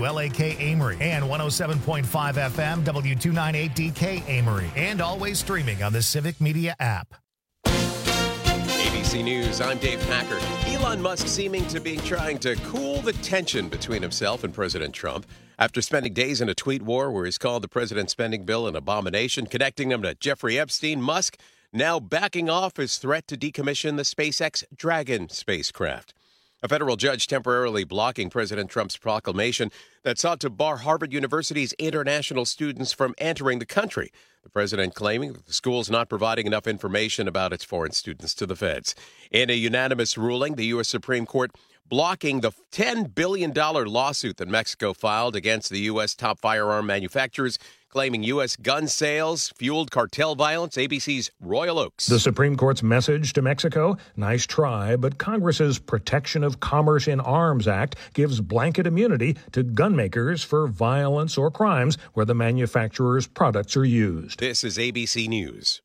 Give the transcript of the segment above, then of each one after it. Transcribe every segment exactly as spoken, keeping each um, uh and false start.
W L A K Amory and one oh seven point five F M W two ninety-eight D K Amory, and always streaming on the Civic Media app. A B C News, I'm Dave Packer. Elon Musk seeming to be trying to cool the tension between himself and President Trump after spending days in a tweet war where he's called the president's spending bill an abomination, connecting him to Jeffrey Epstein. Musk now backing off his threat to decommission the SpaceX Dragon spacecraft. A federal judge temporarily blocking President Trump's proclamation that sought to bar Harvard University's international students from entering the country. The president claiming that the school is not providing enough information about its foreign students to the feds. In a unanimous ruling, the U S Supreme Court blocking the ten billion dollars lawsuit that Mexico filed against the U S top firearm manufacturers, claiming U S gun sales fueled cartel violence. A B C's Royal Oakes. The Supreme Court's message to Mexico, nice try, but Congress's Protection of Commerce in Arms Act gives blanket immunity to gun makers for violence or crimes where the manufacturer's products are used. This is A B C News.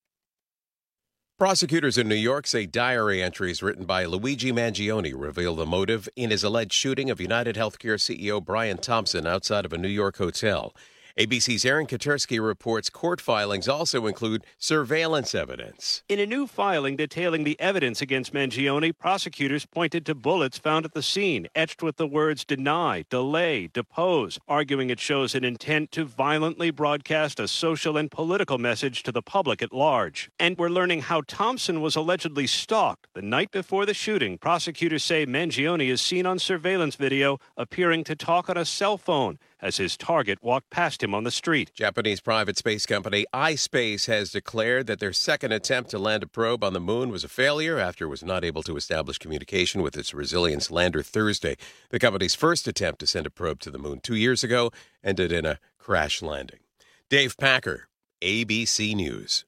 Prosecutors in New York say diary entries written by Luigi Mangione reveal the motive in his alleged shooting of United Healthcare C E O Brian Thompson outside of a New York hotel. A B C's Aaron Katersky reports court filings also include surveillance evidence. In a new filing detailing the evidence against Mangione, prosecutors pointed to bullets found at the scene, etched with the words deny, delay, depose, arguing it shows an intent to violently broadcast a social and political message to the public at large. And we're learning how Thompson was allegedly stalked. The night before the shooting, prosecutors say Mangione is seen on surveillance video appearing to talk on a cell phone as his target walked past him on the street. Japanese private space company iSpace has declared that their second attempt to land a probe on the moon was a failure after it was not able to establish communication with its Resilience lander Thursday. The company's first attempt to send a probe to the moon two years ago ended in a crash landing. Dave Packer, A B C News.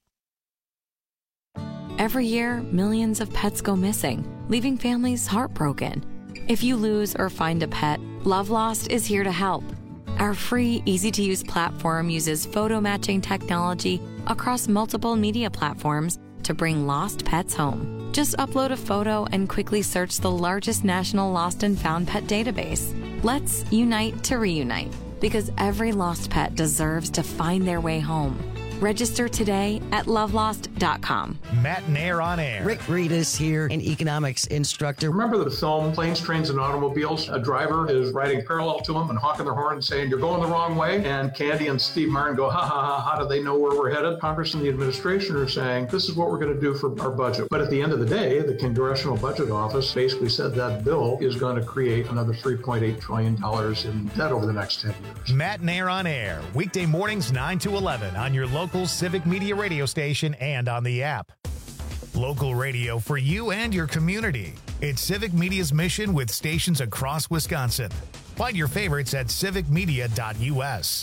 Every year, millions of pets go missing, leaving families heartbroken. If you lose or find a pet, Love Lost is here to help. Our free, easy-to-use platform uses photo matching technology across multiple media platforms to bring lost pets home. Just upload a photo and quickly search the largest national lost and found pet database. Let's unite to reunite, because every lost pet deserves to find their way home. Register today at love lost dot com. Matt Nair on air. Rick Reedus here, an economics instructor. Remember the film Planes, Trains, and Automobiles? A driver is riding parallel to him and honking their horn and saying, "You're going the wrong way." And Candy and Steve Martin go, ha, ha, ha, how do they know where we're headed? Congress and the administration are saying, this is what we're going to do for our budget. But at the end of the day, the Congressional Budget Office basically said that bill is going to create another three point eight trillion dollars in debt over the next ten years. Matt Nair on air, weekday mornings nine to eleven on your local Civic Media radio station and on the app. Local radio for you and your community. It's Civic Media's mission with stations across Wisconsin. Find your favorites at civic media dot U S.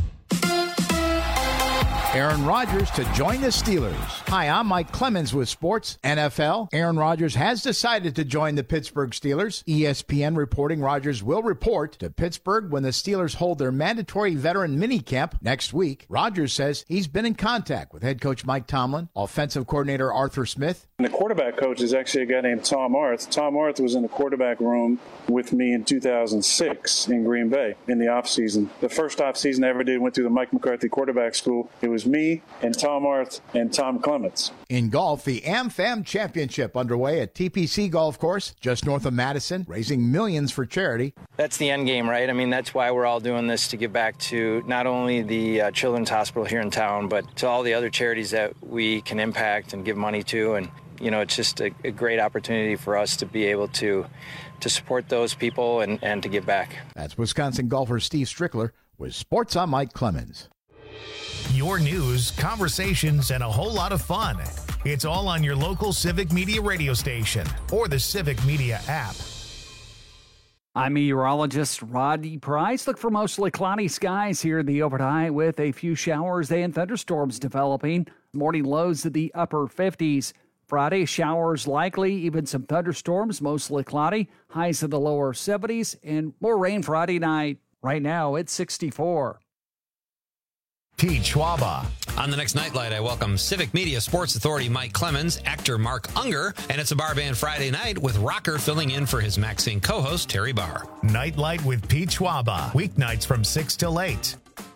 Aaron Rodgers to join the Steelers. Hi, I'm Mike Clemens with Sports N F L. Aaron Rodgers has decided to join the Pittsburgh Steelers. E S P N reporting Rodgers will report to Pittsburgh when the Steelers hold their mandatory veteran minicamp next week. Rodgers says he's been in contact with head coach Mike Tomlin, offensive coordinator Arthur Smith. And the quarterback coach is actually a guy named Tom Arth. Tom Arth was in the quarterback room with me in two thousand six in Green Bay in the offseason. The first offseason I ever did went through the Mike McCarthy quarterback school. It was me and Tom Arth and Tom Clements. In golf, the AmFam Championship underway at T P C Golf Course, just north of Madison, raising millions for charity. That's the end game, right? I mean, that's why we're all doing this, to give back to not only the uh, Children's Hospital here in town, but to all the other charities that we can impact and give money to. And, you know, it's just a, a great opportunity for us to be able to to support those people and, and to give back. That's Wisconsin golfer Steve Strickler with Sports on Mike Clemens. Your news, conversations, and a whole lot of fun. It's all on your local Civic Media radio station or the Civic Media app. I'm meteorologist Rodney Price. Look for mostly cloudy skies here in the overnight with a few showers and thunderstorms developing. Morning lows in the upper fifties. Friday, showers likely, even some thunderstorms, mostly cloudy. Highs in the lower seventies and more rain Friday night. Right now, it's sixty-four. Pete Schwaba. On the next Nightlight, I welcome Civic Media Sports Authority Mike Clemens, actor Mark Unger, and it's a Bar Band Friday night with rocker filling in for his Maxine co-host Terry Barr. Nightlight with Pete Schwaba. Weeknights from six till eight.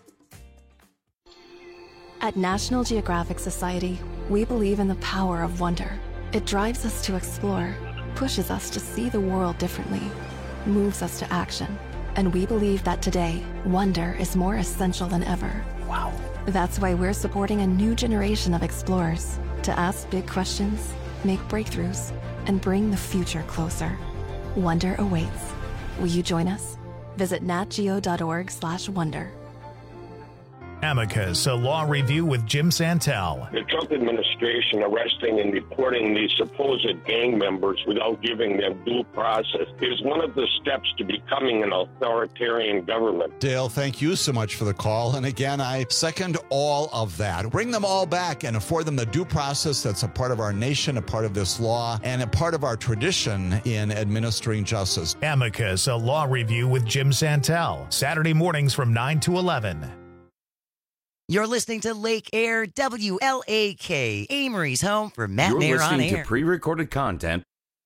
At National Geographic Society, we believe in the power of wonder. It drives us to explore, pushes us to see the world differently, moves us to action. And we believe that today, wonder is more essential than ever. Wow. That's why we're supporting a new generation of explorers to ask big questions, make breakthroughs, and bring the future closer. Wonder awaits. Will you join us? Visit natgeo.org slash wonder. Amicus, a law review with Jim Santel. The Trump administration arresting and deporting these supposed gang members without giving them due process is one of the steps to becoming an authoritarian government. Dale, thank you so much for the call. And again, I second all of that. Bring them all back and afford them the due process that's a part of our nation, a part of this law, and a part of our tradition in administering justice. Amicus, a law review with Jim Santel. Saturday mornings from nine to eleven. You're listening to Lake Air W L A K, Amory's home for Matt You're Mayer on listening air. to pre-recorded content.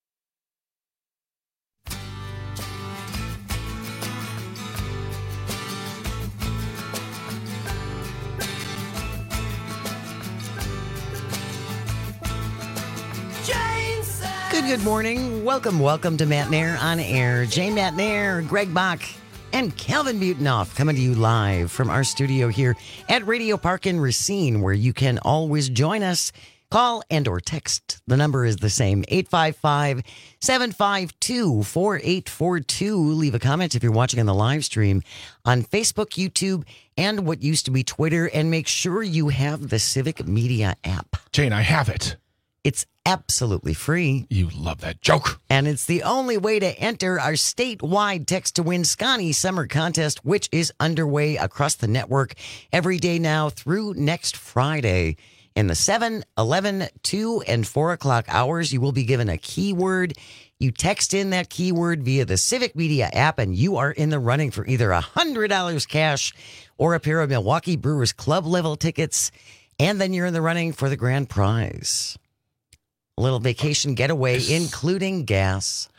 Good, good morning. Welcome, welcome to Matt Nair on air. Jane Matt Nair, Greg Bach, and Calvin Butenoff coming to you live from our studio here at Radio Park in Racine, where you can always join us. Call and or text. The number is the same, eight five five, seven five two, four eight four two. Leave a comment if you're watching on the live stream on Facebook, YouTube, and what used to be Twitter. And make sure you have the Civic Media app. Jane, I have it. It's absolutely free. You love that joke. And it's the only way to enter our statewide Text to Win Scotty Summer Contest, which is underway across the network every day now through next Friday. In the seven, eleven, two, and four o'clock hours, you will be given a keyword. You text in that keyword via the Civic Media app, and you are in the running for either one hundred dollars cash or a pair of Milwaukee Brewers Club level tickets. And then you're in the running for the grand prize. A little vacation getaway, including gas.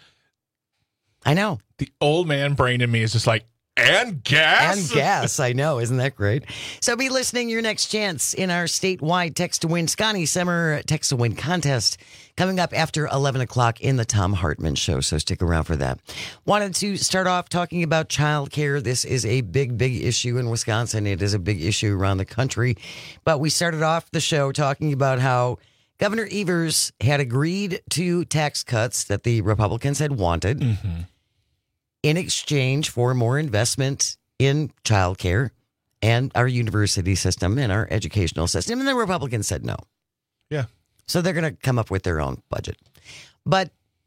I know. The old man brain in me is just like, and gas? And gas, I know. Isn't that great? So be listening. Your next chance in our statewide Text to Win Scotty Summer Text to Win contest coming up after eleven o'clock in the Tom Hartman Show. So stick around for that. Wanted to start off talking about childcare. This is a big, big issue in Wisconsin. It is a big issue around the country. But we started off the show talking about how Governor Evers had agreed to tax cuts that the Republicans had wanted mm-hmm. in exchange for more investment in childcare and our university system and our educational system. And the Republicans said no. Yeah. So they're going to come up with their own budget. But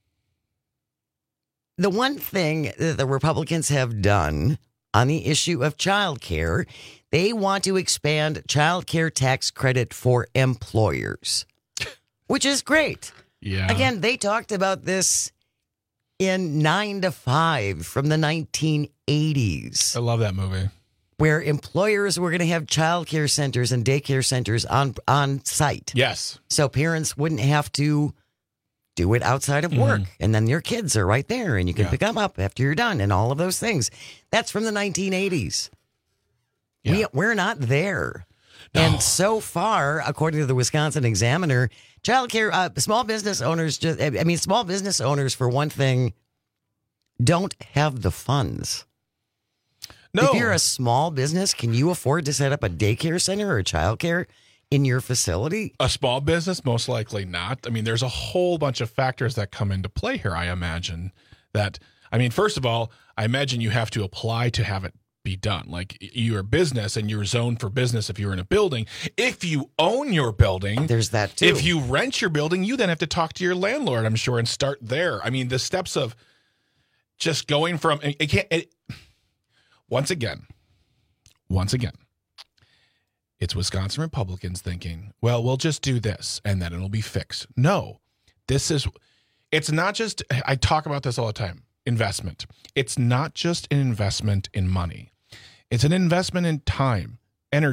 the one thing that the Republicans have done on the issue of childcare, they want to expand childcare tax credit for employers. Which is great. Yeah. Again, they talked about this in Nine to Five from the nineteen eighties. I love that movie. Where employers were going to have childcare centers and daycare centers on on site. Yes. So parents wouldn't have to do it outside of work. Mm-hmm. And then your kids are right there and you can yeah. pick them up after you're done and all of those things. That's from the nineteen eighties. Yeah. We, we're not there. No. And so far, according to the Wisconsin Examiner, childcare, uh, small business owners, just, I mean, small business owners, for one thing, don't have the funds. No. If you're a small business, can you afford to set up a daycare center or a childcare in your facility? A small business, most likely not. I mean, there's a whole bunch of factors that come into play here, I imagine. That, I mean, first of all, I imagine you have to apply to have it be done. Like, you're a business and you're zoned for business if you're in a building. If you own your building, there's that too. If you rent your building, you then have to talk to your landlord, I'm sure, and start there. I mean, the steps of just going from it can't. It, once again, once again, it's Wisconsin Republicans thinking, well, we'll just do this and then it'll be fixed. No, this is. It's not just. I talk about this all the time. Investment. It's not just an investment in money. It's an investment in time, energy,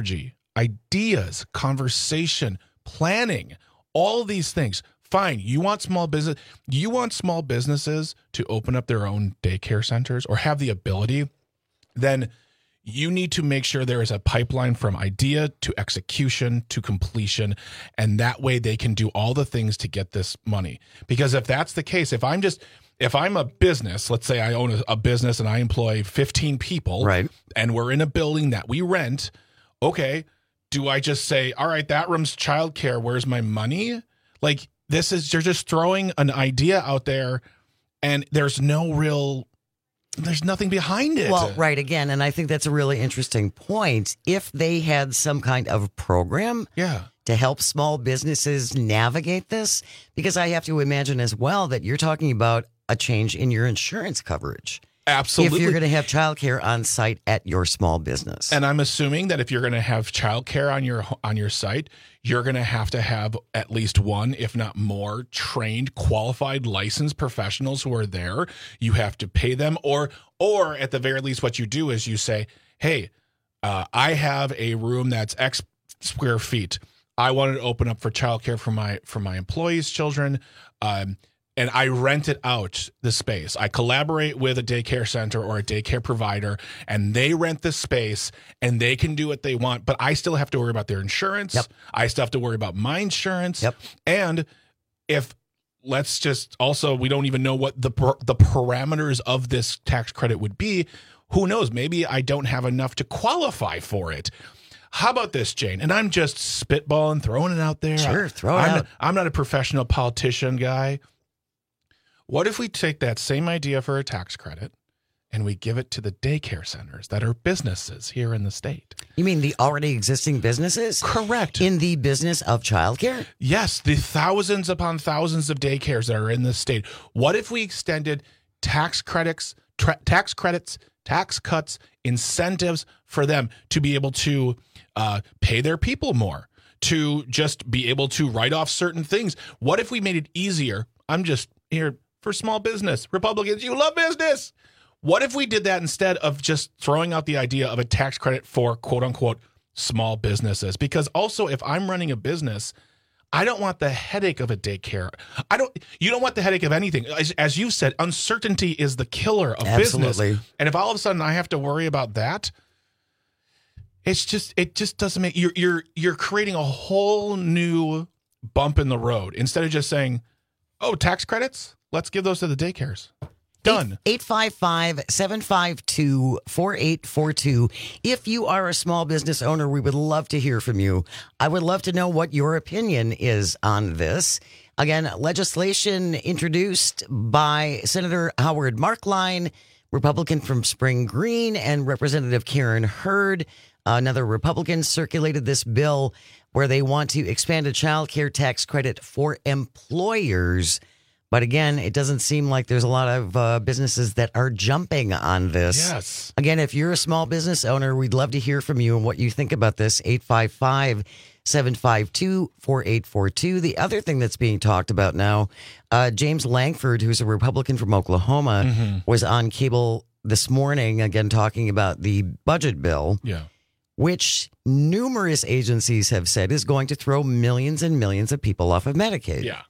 ideas, conversation, planning, all these things. Fine. You want small business, you want small businesses to open up their own daycare centers or have the ability, then you need to make sure there is a pipeline from idea to execution to completion. And that way they can do all the things to get this money. Because if that's the case, if I'm just, if I'm a business, let's say I own a, a business and I employ fifteen people, right, and we're in a building that we rent, okay, do I just say, all right, that room's childcare, where's my money? Like, this is, you're just throwing an idea out there and there's no real, there's nothing behind it. Well, right, again, and I think that's a really interesting point. If they had some kind of program yeah. to help small businesses navigate this, because I have to imagine as well that you're talking about a change in your insurance coverage. Absolutely. If you're going to have childcare on site at your small business. And I'm assuming that if you're going to have childcare on your on your site, you're going to have to have at least one, if not more, trained, qualified, licensed professionals who are there. You have to pay them, or or at the very least, what you do is you say, "Hey, uh, I have a room that's X square feet. I wanted to open up for childcare for my for my employees' children." Um, And I rent it out, the space. I collaborate with a daycare center or a daycare provider, and they rent the space, and they can do what they want. But I still have to worry about their insurance. Yep. I still have to worry about my insurance. Yep. And if, let's just also, we don't even know what the the parameters of this tax credit would be. Who knows? Maybe I don't have enough to qualify for it. How about this, Jane? And I'm just spitballing, throwing it out there. Sure, throw it I'm out. Not, I'm not a professional politician guy. What if we take that same idea for a tax credit and we give it to the daycare centers that are businesses here in the state? You mean the already existing businesses? Correct. In the business of childcare? Yes, the thousands upon thousands of daycares that are in the state. What if we extended tax credits, tra- tax credits, tax cuts, incentives for them to be able to uh, pay their people more, to just be able to write off certain things? What if we made it easier? I'm just here for small business. Republicans, you love business. What if we did that instead of just throwing out the idea of a tax credit for quote unquote small businesses? Because also, if I'm running a business, I don't want the headache of a daycare. I don't, you don't want the headache of anything. As, as you said, uncertainty is the killer of Absolutely. business. And if all of a sudden I have to worry about that, it's just, it just doesn't make, you're, you're, you're creating a whole new bump in the road instead of just saying, oh, tax credits? Let's give those to the daycares. Done. eight five five, seven five two, four eight four two. If you are a small business owner, we would love to hear from you. I would love to know what your opinion is on this. Again, legislation introduced by Senator Howard Markline, Republican from Spring Green, and Representative Karen Hurd, another Republican, circulated this bill where they want to expand a child care tax credit for employers. But again, it doesn't seem like there's a lot of uh, businesses that are jumping on this. Yes. Again, if you're a small business owner, we'd love to hear from you and what you think about this. eight five five, seven five two, four eight four two. The other thing that's being talked about now, uh, James Langford, who's a Republican from Oklahoma, mm-hmm. was on cable this morning, again, talking about the budget bill. Yeah. Which numerous agencies have said is going to throw millions and millions of people off of Medicaid. Yeah.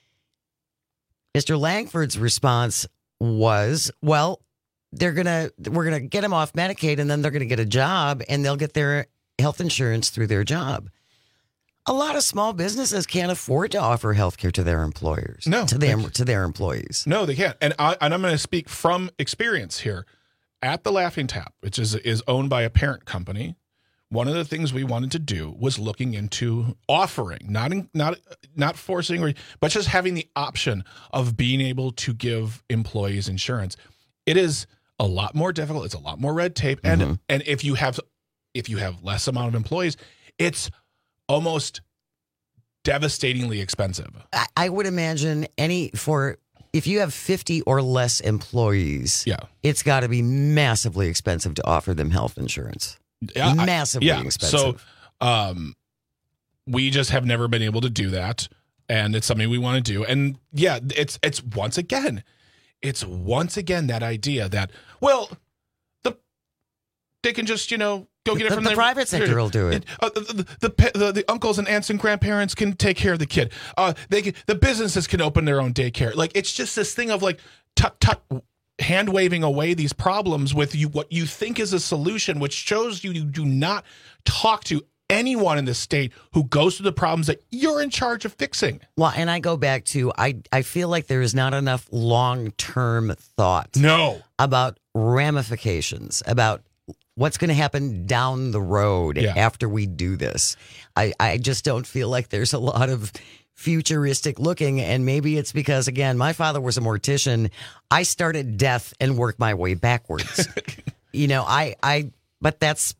Mister Langford's response was, well, they're going to, we're going to get them off Medicaid and then they're going to get a job and they'll get their health insurance through their job. A lot of small businesses can't afford to offer health care to their employers. No. To them, to their employees. No, they can't. And, I, and I'm going to speak from experience here. At the Laughing Tap, which is is owned by a parent company, one of the things we wanted to do was looking into offering, not in, not not forcing, but just having the option of being able to give employees insurance. It is a lot more difficult. It's a lot more red tape, and Mm-hmm. and if you have if you have less amount of employees, it's almost devastatingly expensive. I, I would imagine any for if you have fifty or less employees, yeah, it's got to be massively expensive to offer them health insurance. Yeah, I- massively yeah. expensive. So, um, we just have never been able to do that, and it's something we want to do. And yeah, it's it's once again, it's once again that idea that well, the they can just you know Go get it the, from the private sector will do it. Uh, the, the, the, the, the uncles and aunts and grandparents can take care of the kid. Uh, they can, the businesses can open their own daycare. Like, it's just this thing of like, tut, tut, hand waving away these problems with you, what you think is a solution, which shows you you do not talk to anyone in this state who goes through the problems that you're in charge of fixing. Well, and I go back to, I, I feel like there is not enough long-term thought. No. About ramifications, about what's going to happen down the road Yeah. after we do this. I, I just don't feel like there's a lot of futuristic looking, and maybe it's because, again, my father was a mortician. I started death and worked my way backwards. you know, I, I, but that's,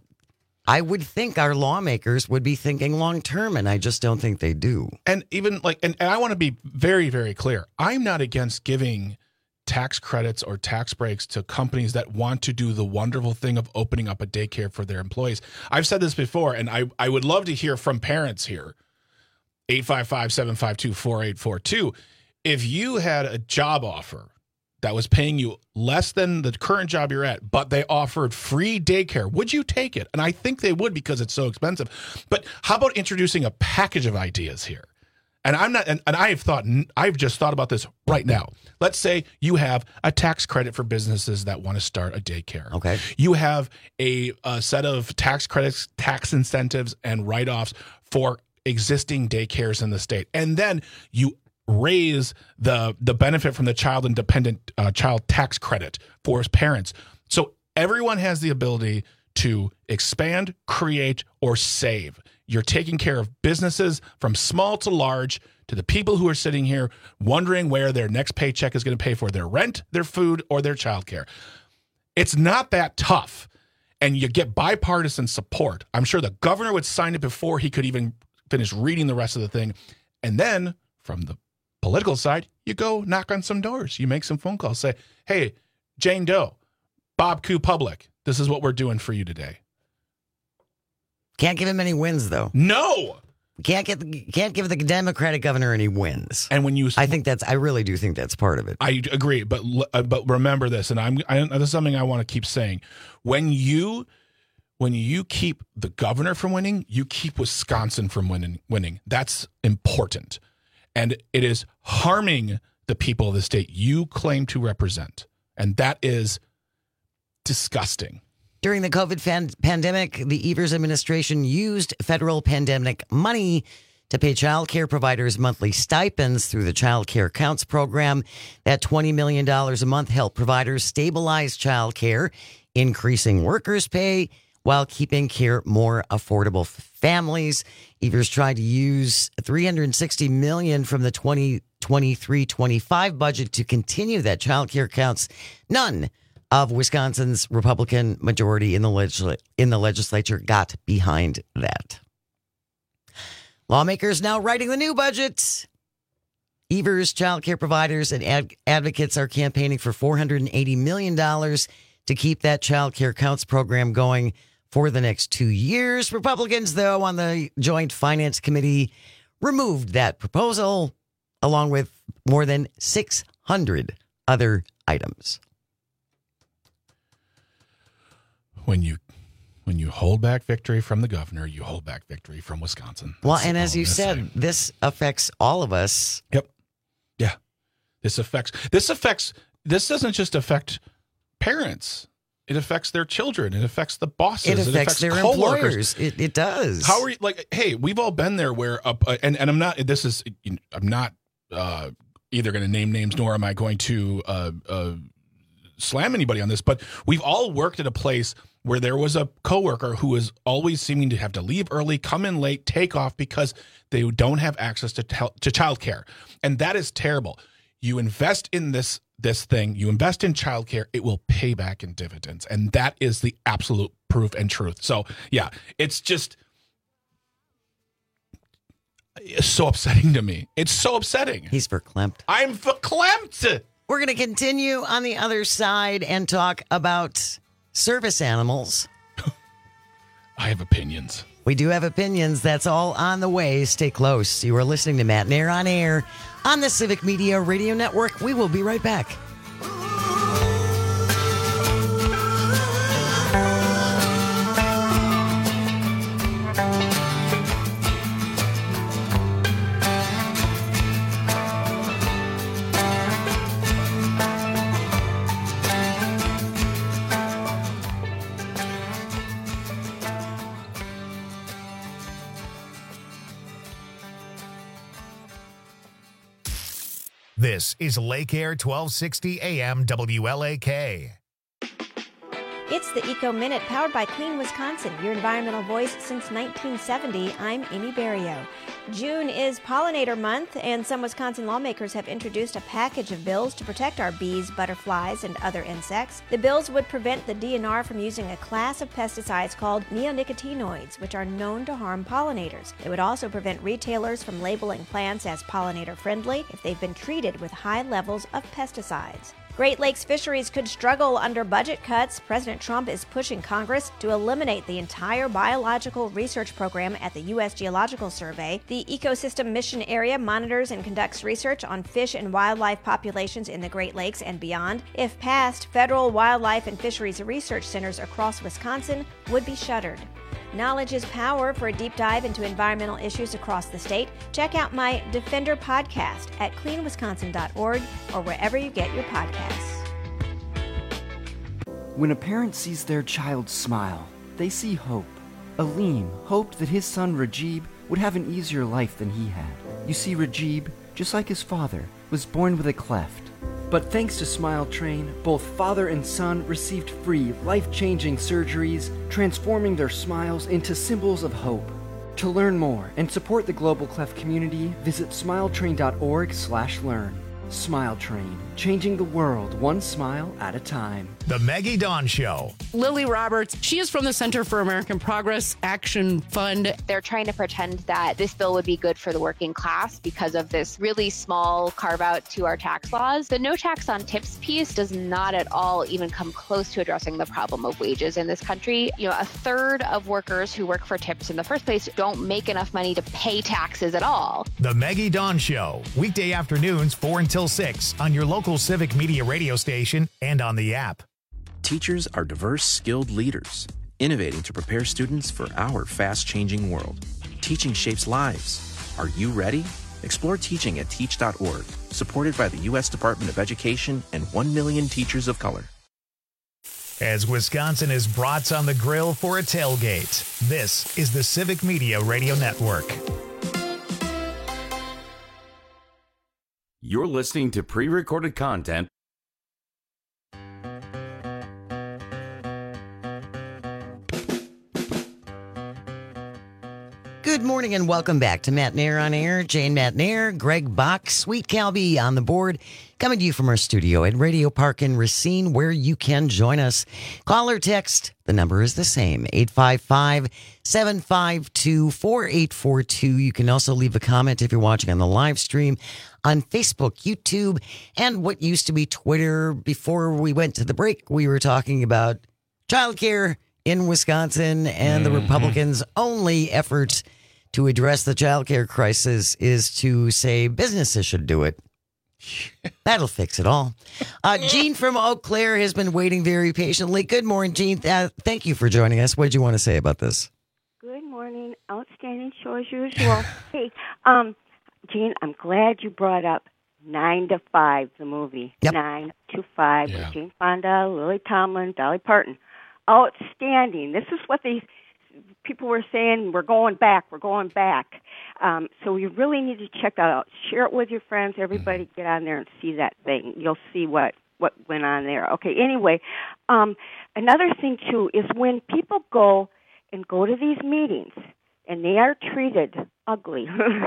I would think our lawmakers would be thinking long term, and I just don't think they do. And even like, and, and I want to be very, very clear. I'm not against giving tax credits or tax breaks to companies that want to do the wonderful thing of opening up a daycare for their employees. I've said this before, and I, I would love to hear from parents here. eight five five, seven five two, four eight four two. If you had a job offer that was paying you less than the current job you're at, but they offered free daycare, would you take it? And I think they would because it's so expensive. But how about introducing a package of ideas here? And I'm not, and, and I've thought, I've just thought about this right now. Let's say you have a tax credit for businesses that want to start a daycare. Okay. You have a, a set of tax credits, tax incentives, and write-offs for existing daycares in the state. And then you raise the the benefit from the child independent uh, child tax credit for parents. So everyone has the ability to expand, create, or save. You're taking care of businesses from small to large, to the people who are sitting here wondering where their next paycheck is going to pay for their rent, their food, or their childcare. It's not that tough. And you get bipartisan support. I'm sure the governor would sign it before he could even finish reading the rest of the thing. And then from the political side, you go knock on some doors. You make some phone calls. Say, hey, Jane Doe, Bob Q Public, this is what we're doing for you today. Can't give him any wins, though. No. Can't get the, can't give the Democratic governor any wins. And when you, I think that's, I really do think that's part of it. I agree, but but remember this, and I'm I, this is something I want to keep saying. When you when you keep the governor from winning, you keep Wisconsin from winning. Winning that's important, and it is harming the people of the state you claim to represent, and that is disgusting. During the COVID fan- pandemic, the Evers administration used federal pandemic money to pay child care providers monthly stipends through the Child Care Counts program. That twenty million dollars a month helped providers stabilize child care, increasing workers' pay while keeping care more affordable for families. Evers tried to use three hundred sixty million dollars from the twenty twenty-three twenty-five budget to continue that Child Care Counts. None of Wisconsin's Republican majority in the legisl- in the legislature got behind that. Lawmakers now writing the new budget. Evers, child care providers, and ad- advocates are campaigning for four hundred eighty million dollars to keep that Child Care Counts program going for the next two years. Republicans, though, on the Joint Finance Committee removed that proposal, along with more than six hundred other items. When you when you hold back victory from the governor, you hold back victory from Wisconsin. That's well, and as you said, say. this affects all of us. Yep. Yeah. This affects this affects this doesn't just affect parents. It affects their children. It affects the bosses. It affects, it affects their coworkers. employers. It, it does. How are you like? Hey, we've all been there where up uh, and and I'm not. This is I'm not uh, either going to name names nor am I going to uh, uh, slam anybody on this. But we've all worked at a place where there was a coworker who was always seeming to have to leave early, come in late, take off because they don't have access to tel- to childcare, and that is terrible. You invest in this this thing, you invest in childcare, it will pay back in dividends, and that is the absolute proof and truth. So, yeah, it's just it's so upsetting to me. It's so upsetting. He's verklempt. I'm verklempt. We're going to continue on the other side and talk about service animals. I have opinions. We do have opinions. That's all on the way. Stay close. You are listening to Matt Nair on Air on the Civic Media Radio Network. We will be right back. This is Lake Air twelve sixty A M W L A K. It's the Eco Minute, powered by Clean Wisconsin, your environmental voice since nineteen seventy. I'm Amy Barrio. June is Pollinator Month, and some Wisconsin lawmakers have introduced a package of bills to protect our bees, butterflies, and other insects. The bills would prevent the D N R from using a class of pesticides called neonicotinoids, which are known to harm pollinators. They would also prevent retailers from labeling plants as pollinator-friendly if they've been treated with high levels of pesticides. Great Lakes fisheries could struggle under budget cuts. President Trump is pushing Congress to eliminate the entire biological research program at the U S Geological Survey. The Ecosystem Mission Area monitors and conducts research on fish and wildlife populations in the Great Lakes and beyond. If passed, federal wildlife and fisheries research centers across Wisconsin would be shuttered. Knowledge is power. For a deep dive into environmental issues across the state, check out my Defender podcast at clean wisconsin dot org or wherever you get your podcasts. When a parent sees their child smile, they see hope. Aleem hoped that his son Rajib would have an easier life than he had. You see, Rajib, just like his father, was born with a cleft. But thanks to Smile Train, both father and son received free, life-changing surgeries, transforming their smiles into symbols of hope. To learn more and support the Global Cleft community, visit smiletrain dot org slash learn. Smile Train, changing the world one smile at a time. The Maggie Dawn Show. Lily Roberts, she is from the Center for American Progress Action Fund. They're trying to pretend that this bill would be good for the working class because of this really small carve out to our tax laws. The no tax on tips piece does not at all even come close to addressing the problem of wages in this country. You know, a third of workers who work for tips in the first place don't make enough money to pay taxes at all. The Maggie Dawn Show, weekday afternoons four until six on your local Civic Media radio station and on the app. Teachers are diverse, skilled leaders, innovating to prepare students for our fast-changing world. Teaching shapes lives. Are you ready? Explore teaching at teach dot org, supported by the U S Department of Education and one million teachers of color. As Wisconsin is brats on the grill for a tailgate, this is the Civic Media Radio Network. You're listening to pre-recorded content. Good morning and welcome back to Matt Nair on Air. Jane Matt Nair, Greg Bach, Sweet Calby on the board, coming to you from our studio at Radio Park in Racine, where you can join us. Call or text. The number is the same, eight five five, seven five two, four eight four two. You can also leave a comment if you're watching on the live stream on Facebook, YouTube, and what used to be Twitter. Before we went to the break, we were talking about childcare in Wisconsin, and the Republicans' only efforts to address the childcare crisis is to say businesses should do it. That'll fix it all. Uh, Jean from Eau Claire has been waiting very patiently. Good morning, Jean. Uh, thank you for joining us. What did you want to say about this? Good morning. Outstanding show as usual. Hey, um, Jean, I'm glad you brought up Nine to Five, the movie. Yep. Nine to Five Yeah. with Jane Fonda, Lily Tomlin, Dolly Parton. Outstanding. This is what these people were saying. We're going back. We're going back. Um, so you really need to check that out. Share it with your friends. Everybody get on there and see that thing. You'll see what, what went on there. Okay, anyway, um, another thing, too, is when people go and go to these meetings and they are treated ugly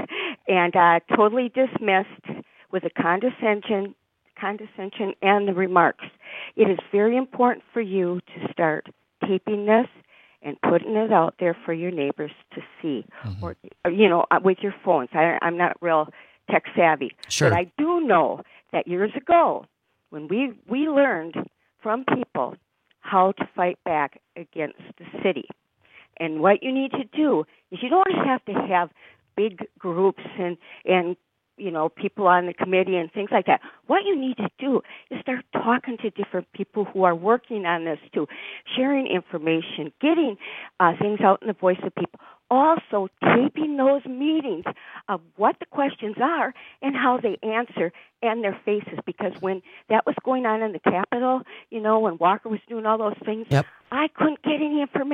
and uh, totally dismissed with a condescension, condescension and the remarks, it is very important for you to start taping this and putting it out there for your neighbors to see, mm-hmm. or, or, you know, with your phones. I, I'm not real tech savvy. Sure. But I do know that years ago, when we, we learned from people how to fight back against the city. And what you need to do is you don't have to have big groups and, and you know, people on the committee and things like that. What you need to do is start talking to different people who are working on this too, sharing information, getting uh, things out in the voice of people. Also, taping those meetings of what the questions are and how they answer and their faces. Because when that was going on in the Capitol, you know, when Walker was doing all those things, yep. I couldn't get any information.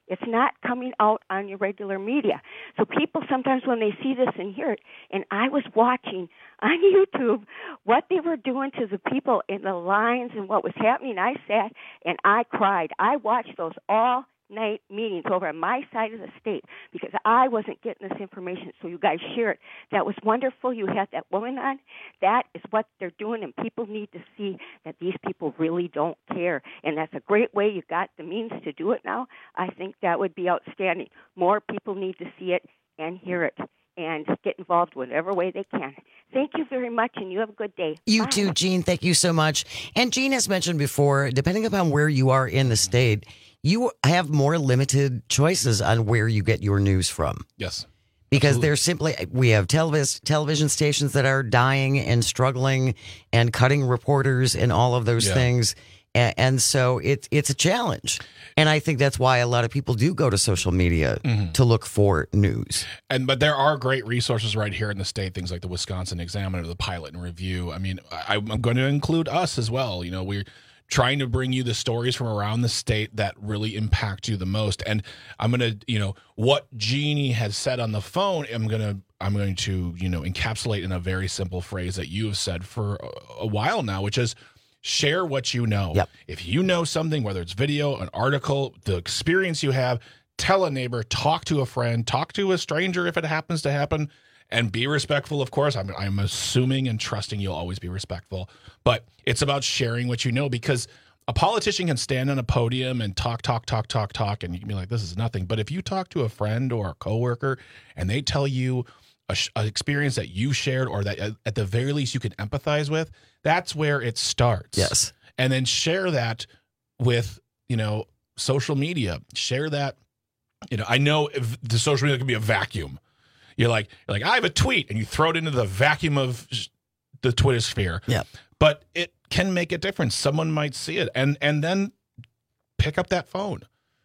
It's not coming out on your regular media. So people sometimes when they see this and hear it, and I was watching on YouTube what they were doing to the people in the lines and what was happening, I sat and I cried. I watched those all night meetings over on my side of the state because I wasn't getting this information, so you guys share it. That was wonderful. You had that woman on. That is what they're doing, and people need to see that these people really don't care, and that's a great way. You got the means to do it now. I think that would be outstanding. More people need to see it and hear it and get involved whatever way they can. Thank you very much, and you have a good day. You Bye. too, Jean. Thank you so much. And Jean has mentioned before, depending upon where you are in the state, you have more limited choices on where you get your news from. Yes. Because Absolutely. there's simply, we have televis- television stations that are dying and struggling and cutting reporters and all of those Yeah. things. And, and so it, it's a challenge. And I think that's why a lot of people do go to social media Mhm. to look for news. And but there are great resources right here in the state, things like the Wisconsin Examiner, the Pilot and Review. I mean, I, I'm going to include us as well. You know, we're trying to bring you the stories from around the state that really impact you the most. And I'm going to, you know, what Jeannie has said on the phone, I'm going to, I'm going to, you know, encapsulate in a very simple phrase that you have said for a, a while now, which is share what you know. Yep. If you know something, whether it's video, an article, the experience you have, tell a neighbor, talk to a friend, talk to a stranger if it happens to happen. And be respectful, of course. I'm, I'm assuming and trusting you'll always be respectful. But it's about sharing what you know, because a politician can stand on a podium and talk, talk, talk, talk, talk, and you can be like, this is nothing. But if you talk to a friend or a coworker and they tell you a, an experience that you shared or that at the very least you can empathize with, that's where it starts. Yes. And then share that with, you know, social media. Share that. You know, I know if the social media can be a vacuum. You're like, you're like, I have a tweet, and you throw it into the vacuum of the Twitter sphere. Yeah. But it can make a difference. Someone might see it, and and then pick up that phone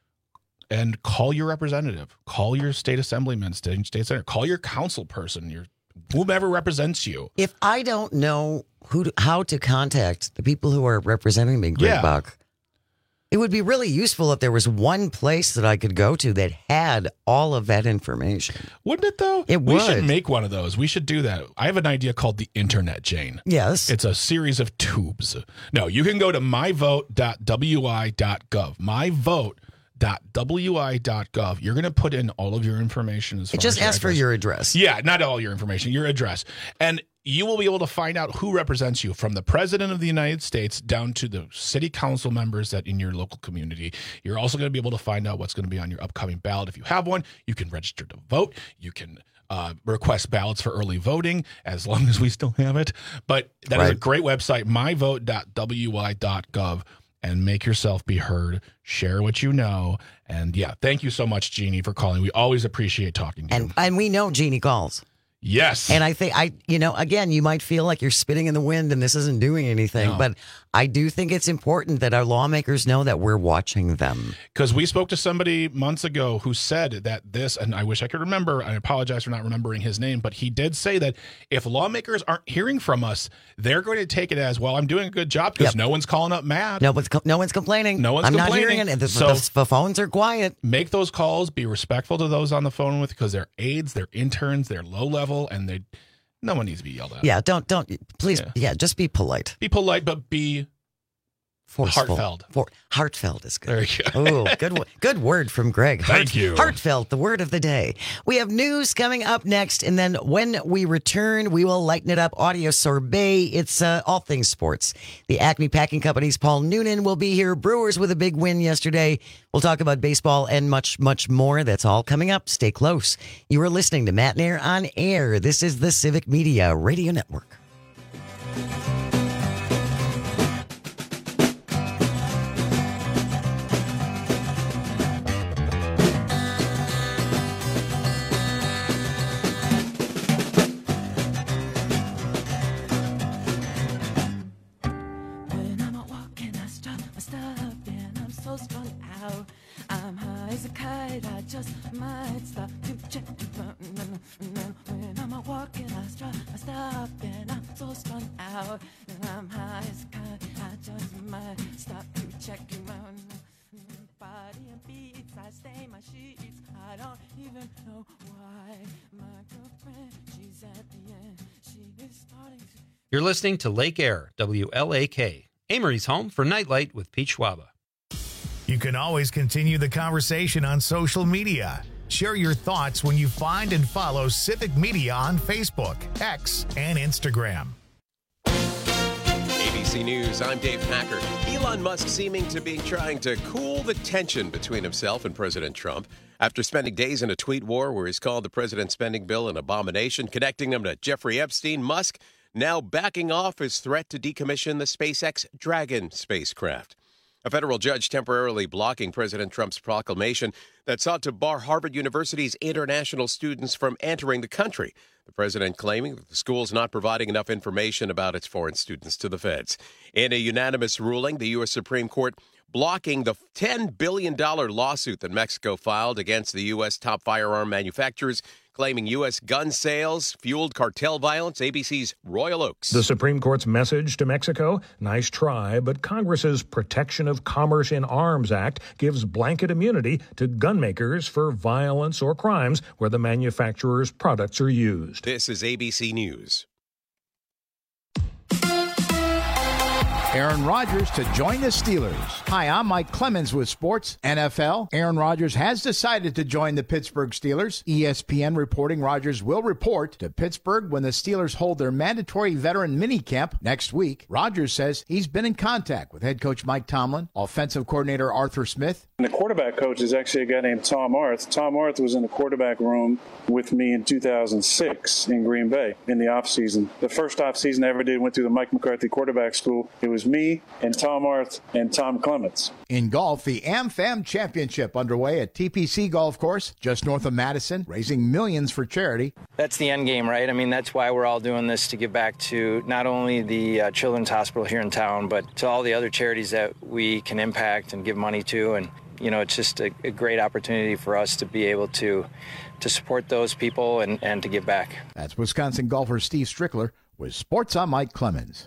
and call your representative, call your state assemblyman, state state senator, call your council person, your whomever represents you. If I don't know who to, how to contact the people who are representing me, Greg Yeah. Bach, it would be really useful if there was one place that I could go to that had all of that information. Wouldn't it, though? It we would. should make one of those. We should do that. I have an idea called the Internet, Jane. Yes. It's a series of tubes. No, you can go to my vote dot w i dot gov. my vote dot w i dot gov. You're going to put in all of your information. As far It just as your asks for address. your address. Yeah, not all your information, your address. And you will be able to find out who represents you, from the president of the United States down to the city council members that in your local community. You're also going to be able to find out what's going to be on your upcoming ballot. If you have one, you can register to vote. You can uh, request ballots for early voting, as long as we still have it. But that is a Right. great website, my vote dot w i dot gov. And make yourself be heard. Share what you know. And yeah, thank you so much, Jeannie, for calling. We always appreciate talking to you. And and we know Jeannie calls. Yes. And I think I, you know, again, you might feel like you're spitting in the wind and this isn't doing anything, No. but I do think it's important that our lawmakers know that we're watching them. Because we spoke to somebody months ago who said that this, and I wish I could remember, I apologize for not remembering his name, but he did say that if lawmakers aren't hearing from us, they're going to take it as, well, I'm doing a good job because Yep. no one's calling up mad. No one's, co- no one's complaining. No one's I'm complaining. not hearing it. The, So- the, the phones are quiet. Make those calls, be respectful to those on the phone with, because they're aides, they're interns, they're low level, and they no one needs to be yelled at. Yeah, don't, don't, please, Yeah. yeah, just be polite. Be polite, but be Forceful. heartfelt. For, heartfelt is good. There you go. Oh, good, wo- good word from Greg. Thank you. Heartfelt, the word of the day. We have news coming up next, and then when we return, we will lighten it up. Audio sorbet. It's uh, all things sports. The Acme Packing Company's Paul Noonan will be here. Brewers with a big win yesterday. We'll talk about baseball and much, much more. That's all coming up. Stay close. You are listening to Matt Nair on Air. This is the Civic Media Radio Network. When I'm out walking, I strut my stuff and I'm so strung out. I'm high as a kite, I just might stop to check the phone. When I'm out walking, I strut my stuff and I'm so strung out. I'm high as a kite, I just might stop to check your phone. Body and beats, I stain my sheets. I don't even know why. My girlfriend, she's at the end. She is starting to. You're listening to Lake Air, W L A K, Amory's home for Nightlight with Pete Schwaba. You can always continue the conversation on social media. Share your thoughts when you find and follow Civic Media on Facebook, X, and Instagram. A B C News, I'm Dave Packard. Elon Musk seeming to be trying to cool the tension between himself and President Trump after spending days in a tweet war where he's called the president's spending bill an abomination, connecting him to Jeffrey Epstein. Musk now backing off his threat to decommission the SpaceX Dragon spacecraft. A federal judge temporarily blocking President Trump's proclamation that sought to bar Harvard University's international students from entering the country. The president claiming that the school is not providing enough information about its foreign students to the feds. In a unanimous ruling, the U S Supreme Court blocking the ten billion dollars lawsuit that Mexico filed against the U S top firearm manufacturers, claiming U S gun sales fueled cartel violence. A B C's Royal Oakes. The Supreme Court's message to Mexico, nice try, but Congress's Protection of Commerce in Arms Act gives blanket immunity to gun makers for violence or crimes where the manufacturer's products are used. This is A B C News. Aaron Rodgers to join the Steelers. Hi, I'm Mike Clemens with Sports N F L. Aaron Rodgers has decided to join the Pittsburgh Steelers. E S P N reporting Rodgers will report to Pittsburgh when the Steelers hold their mandatory veteran minicamp next week. Rodgers says he's been in contact with head coach Mike Tomlin, offensive coordinator Arthur Smith. And the quarterback coach is actually a guy named Tom Arth. Tom Arth was in the quarterback room with me in two thousand six in Green Bay in the offseason. The first offseason I ever did went through the Mike McCarthy quarterback school. It was me and Tom Arth and Tom Clements. In golf, the AmFam Championship underway at T P C Golf Course, just north of Madison, raising millions for charity. That's the end game, right? I mean, that's why we're all doing this, to give back to not only the uh, Children's Hospital here in town, but to all the other charities that we can impact and give money to. And, you know, it's just a, a great opportunity for us to be able to to support those people and, and to give back. That's Wisconsin golfer Steve Strickler with Sports on Mike Clemens.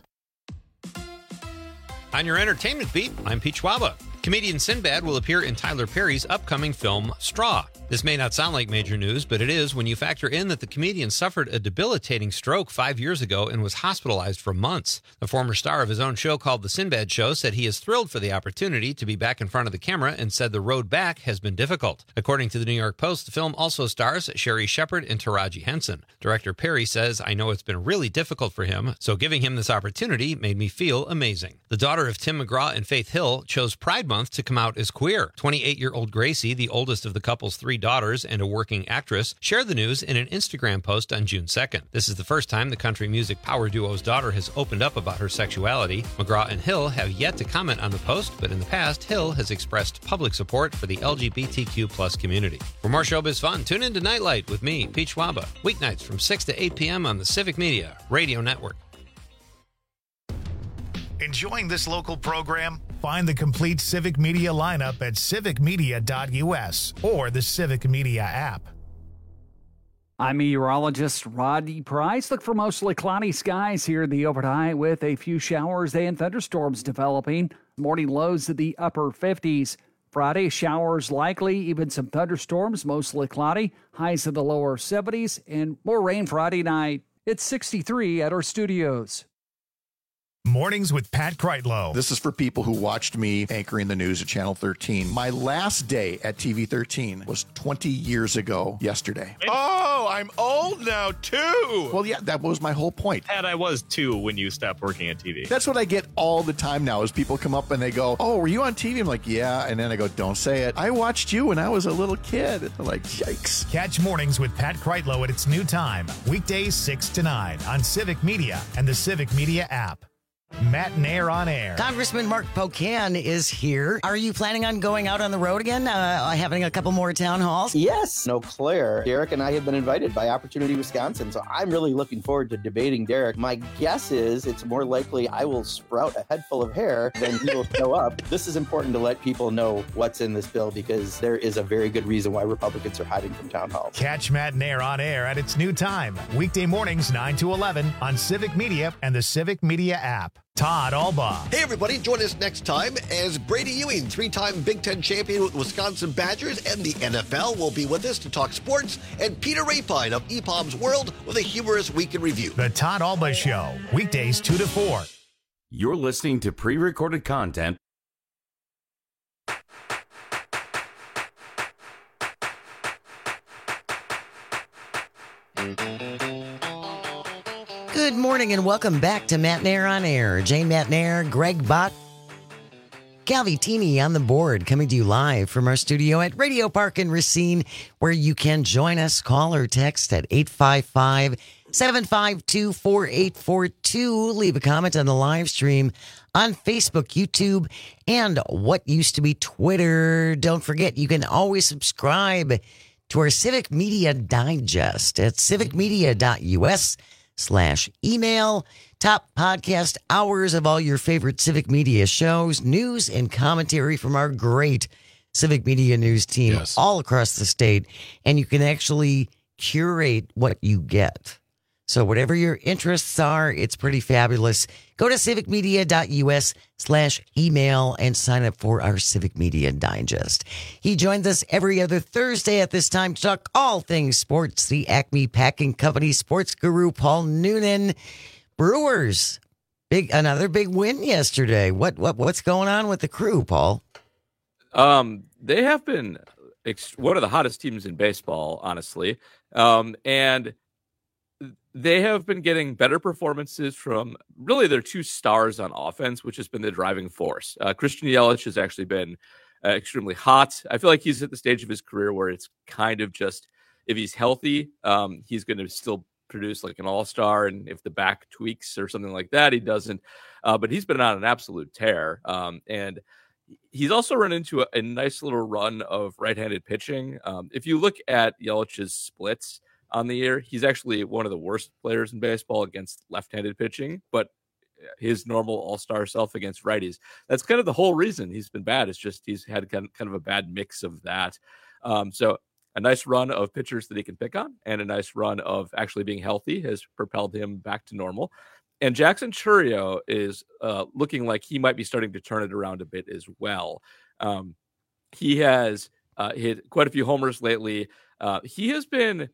On your entertainment beat, I'm Pete Schwaba. Comedian Sinbad will appear in Tyler Perry's upcoming film, Straw. This may not sound like major news, but it is when you factor in that the comedian suffered a debilitating stroke five years ago and was hospitalized for months. The former star of his own show called The Sinbad Show said he is thrilled for the opportunity to be back in front of the camera and said the road back has been difficult. According to the New York Post, the film also stars Sherry Shepard and Taraji Henson. Director Perry says, "I know it's been really difficult for him, so giving him this opportunity made me feel amazing." The daughter of Tim McGraw and Faith Hill chose Pride Month to come out as queer. twenty-eight-year-old Gracie, the oldest of the couple's three daughters and a working actress, shared the news in an Instagram post on June second. This is the first time the country music power duo's daughter has opened up about her sexuality. McGraw and Hill have yet to comment on the post, but in the past, Hill has expressed public support for the L G B T Q plus community. For more showbiz fun, tune in to Nightlight with me, Pete Schwaba, weeknights from six to eight p.m. on the Civic Media Radio Network. Enjoying this local program? Find the complete Civic Media lineup at civic media dot u s or the Civic Media app. I'm meteorologist Rodney Price. Look for mostly cloudy skies here in the overnight with a few showers and thunderstorms developing. Morning lows in the upper fifties. Friday, showers likely, even some thunderstorms, mostly cloudy. Highs in the lower seventies and more rain Friday night. It's sixty-three at our studios. Mornings with Pat Kreitlow. This is for people who watched me anchoring the news at Channel thirteen. My last day at T V thirteen was twenty years ago yesterday. Oh, I'm old now, too. Well, yeah, that was my whole point. And I was, too, when you stopped working at T V. That's what I get all the time now is people come up and they go, "Oh, were you on T V?" I'm like, "Yeah." And then I go, "Don't say it. I watched you when I was a little kid." They're like, yikes. Catch Mornings with Pat Kreitlow at its new time, weekdays six to nine on Civic Media and the Civic Media app. Matt and Air on Air. Congressman Mark Pocan is here. Are you planning on going out on the road again, uh, having a couple more town halls? Yes. Eau Claire. Derek and I have been invited by Opportunity Wisconsin, so I'm really looking forward to debating Derek. My guess is it's more likely I will sprout a head full of hair than he will show up. This is important to let people know what's in this bill because there is a very good reason why Republicans are hiding from town halls. Catch Matt and Air on Air at its new time, weekday mornings nine to eleven on Civic Media and the Civic Media app. Todd Alba. Hey, everybody, join us next time as Brady Ewing, three-time Big Ten champion with Wisconsin Badgers and the N F L, will be with us to talk sports, and Peter Rapine of E P O M's World with a humorous week in review. The Todd Alba Show, weekdays two to four. You're listening to pre-recorded content. Good morning and welcome back to Matt Nair on Air. Jane Matt Nair, Greg Bott, Calvitini on the board, coming to you live from our studio at Radio Park in Racine, where you can join us. Call or text at eight five five, seven five two, four eight four two. Leave a comment on the live stream on Facebook, YouTube, and what used to be Twitter. Don't forget, you can always subscribe to our Civic Media Digest at civic media dot u s slash email. Top podcast hours of all your favorite Civic Media shows, news and commentary from our great Civic Media news team Yes. all across the state. And you can actually curate what you get. So whatever your interests are, it's pretty fabulous. Go to civic media dot u s slash email and sign up for our Civic Media Digest. He joins us every other Thursday at this time to talk all things sports. The Acme Packing Company sports guru, Paul Noonan. Brewers, big another big win yesterday. What what what's going on with the crew, Paul? Um, they have been ex- one of the hottest teams in baseball, honestly. Um, and they have been getting better performances from really their two stars on offense, which has been the driving force. Uh, Christian Yelich has actually been uh, extremely hot. I feel like he's at the stage of his career where it's kind of just, if he's healthy, um, he's going to still produce like an all-star. And if the back tweaks or something like that, he doesn't. Uh, but he's been on an absolute tear. Um, and he's also run into a, a nice little run of right-handed pitching. Um, if you look at Yelich's splits on the year, he's actually one of the worst players in baseball against left-handed pitching, but his normal all-star self against righties. That's kind of the whole reason he's been bad. It's just he's had kind of a bad mix of that. Um, so a nice run of pitchers that he can pick on and a nice run of actually being healthy has propelled him back to normal. And Jackson Chourio is uh, looking like he might be starting to turn it around a bit as well. Um, he has uh, hit quite a few homers lately. Uh, he has been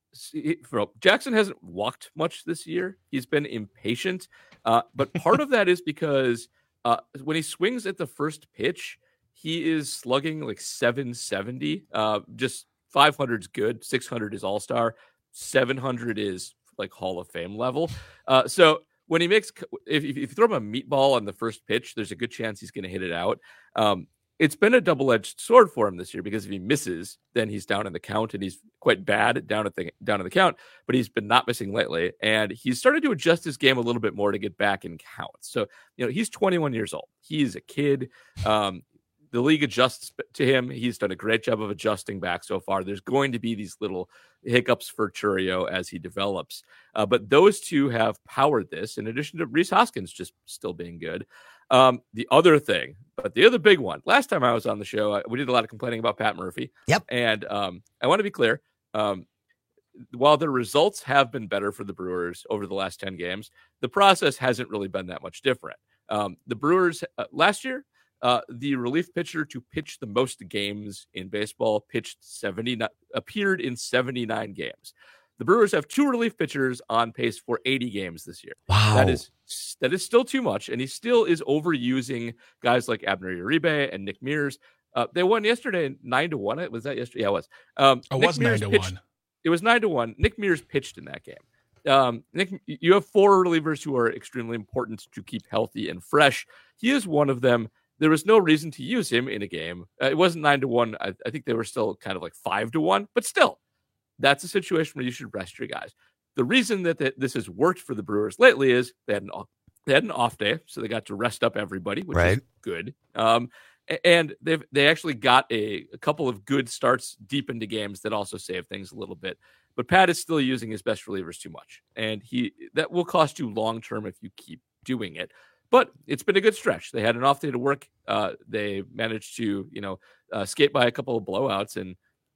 Jackson hasn't walked much this year. He's been impatient. Uh, but part of that is because uh, when he swings at the first pitch, he is slugging like seven seventy. Uh, just five hundred is good. six hundred is all-star. seven hundred is like Hall of Fame level. Uh, so when he makes, if, if you throw him a meatball on the first pitch, there's a good chance he's going to hit it out. Um, It's been a double-edged sword for him this year because if he misses, then he's down in the count, and he's quite bad down at the down in the count. But he's been not missing lately, and he's started to adjust his game a little bit more to get back in counts. So you know he's twenty-one years old. He's a kid. Um, the league adjusts to him. He's done a great job of adjusting back so far. There's going to be these little hiccups for Chourio as he develops, uh, but those two have powered this. In addition to Rhys Hoskins just still being good. Um, the other thing, but the other big one, last time I was on the show, I, we did a lot of complaining about Pat Murphy. Yep. And um, I want to be clear. Um, while the results have been better for the Brewers over the last ten games, the process hasn't really been that much different. Um, the Brewers uh, last year, uh, the relief pitcher to pitch the most games in baseball pitched seventy, appeared in seventy-nine games. The Brewers have two relief pitchers on pace for eighty games this year. Wow. That is that is still too much, and he still is overusing guys like Abner Uribe and Nick Mears. Uh, they won yesterday nine to one. Was that yesterday? Yeah, it was. Um, Oh, it Nick was Mears nine to pitched- one. It was nine to one. Nick Mears pitched in that game. Um, Nick, you have four relievers who are extremely important to keep healthy and fresh. He is one of them. There was no reason to use him in a game. Uh, it wasn't nine to one. I, I think they were still kind of like five to one, but still. That's a situation where you should rest your guys. The reason that the, this has worked for the Brewers lately is they had an off, they had an off day, so they got to rest up everybody, which Right. is good. Um, a- and they've they actually got a, a couple of good starts deep into games that also save things a little bit. But Pat is still using his best relievers too much, and he that will cost you long term if you keep doing it. But it's been a good stretch. They had an off day to work. Uh, they managed to you know uh, skate by a couple of blowouts and.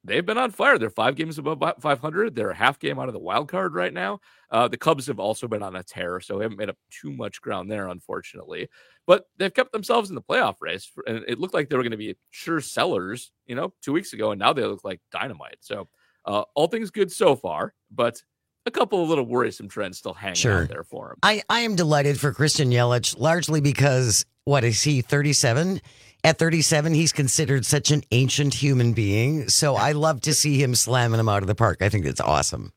they've been on fire. They're five games above five hundred. They're a half game out of the wild card right now. Uh, the Cubs have also been on a tear, so they haven't made up too much ground there, unfortunately. But they've kept themselves in the playoff race, and it looked like they were going to be sure sellers, you know, two weeks ago, and now they look like dynamite. So uh, all things good so far, but a couple of little worrisome trends still hanging Sure. out there for him. I, I am delighted for Christian Yelich, largely because, what is he, thirty-seven? At thirty-seven, he's considered such an ancient human being. So I love to see him slamming him out of the park. I think that's awesome.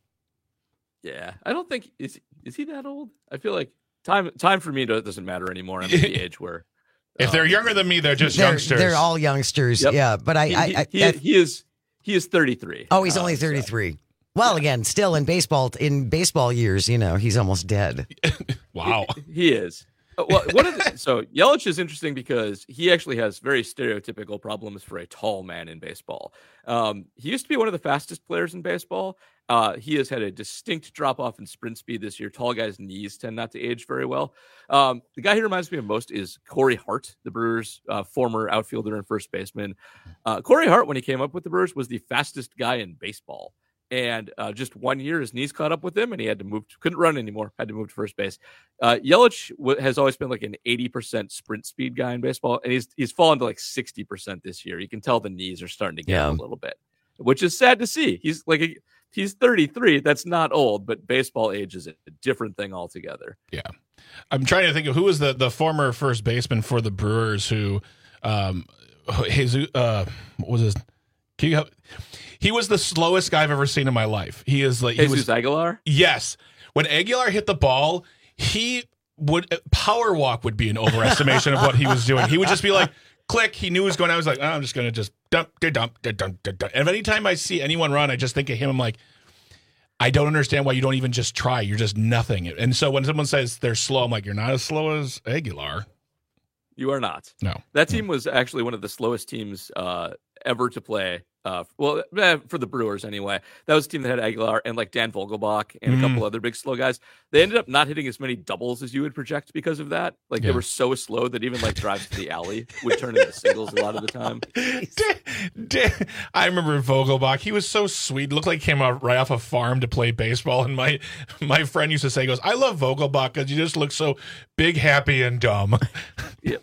Yeah, I don't think is is he that old? I feel like time time for me to, doesn't matter anymore. I'm at the age where if they're younger than me, they're just They're, youngsters. they're all youngsters. Yep. Yeah, but I, he, I, he, I, he, I he is he is thirty-three. oh, he's Uh, only so- thirty-three. Well, again, still in baseball, in baseball years, you know, he's almost dead. Wow. He is. Uh, Well, one of the, so Yelich is interesting because he actually has very stereotypical problems for a tall man in baseball. Um, he used to be one of the fastest players in baseball. Uh, he has had a distinct drop off in sprint speed this year. Tall guys' knees tend not to age very well. Um, the guy he reminds me of most is Corey Hart, the Brewers' uh, former outfielder and first baseman. Uh, Corey Hart, when he came up with the Brewers, was the fastest guy in baseball. And uh, just one year, his knees caught up with him, and he had to move. To, couldn't run anymore. Had to move to first base. Uh, Yelich w- has always been like an eighty percent sprint speed guy in baseball, and he's he's fallen to like sixty percent this year. You can tell the knees are starting to get Yeah. a little bit, which is sad to see. He's like a, he's thirty-three. That's not old, but baseball age is a different thing altogether. Yeah. I'm trying to think of who was the, the former first baseman for the Brewers who, um, Jesus, uh, what was his, can you help? He was the slowest guy I've ever seen in my life. He is like, he Jesus was, Aguilar? Yes. When Aguilar hit the ball, he would, power walk would be an overestimation of what he was doing. He would just be like, click. He knew he was going, I was like, oh, I'm just going to just dump, dump, dump, dump, dump, dump. And anytime I see anyone run, I just think of him. I'm like, I don't understand why you don't even just try. You're just nothing. And so when someone says they're slow, I'm like, you're not as slow as Aguilar. You are not. No. That team was actually one of the slowest teams uh, ever to play. Uh, well, eh, for the Brewers anyway. That was a team that had Aguilar and like Dan Vogelbach and Mm. a couple other big slow guys. They ended up not hitting as many doubles as you would project because of that. Like Yeah. they were so slow that even like drives to the alley would turn into singles a lot of the time. I remember Vogelbach. He was so sweet. Looked like he came out right off a farm to play baseball. And my my friend used to say, he goes, I love Vogelbach because you just look so big, happy, and dumb. Yep.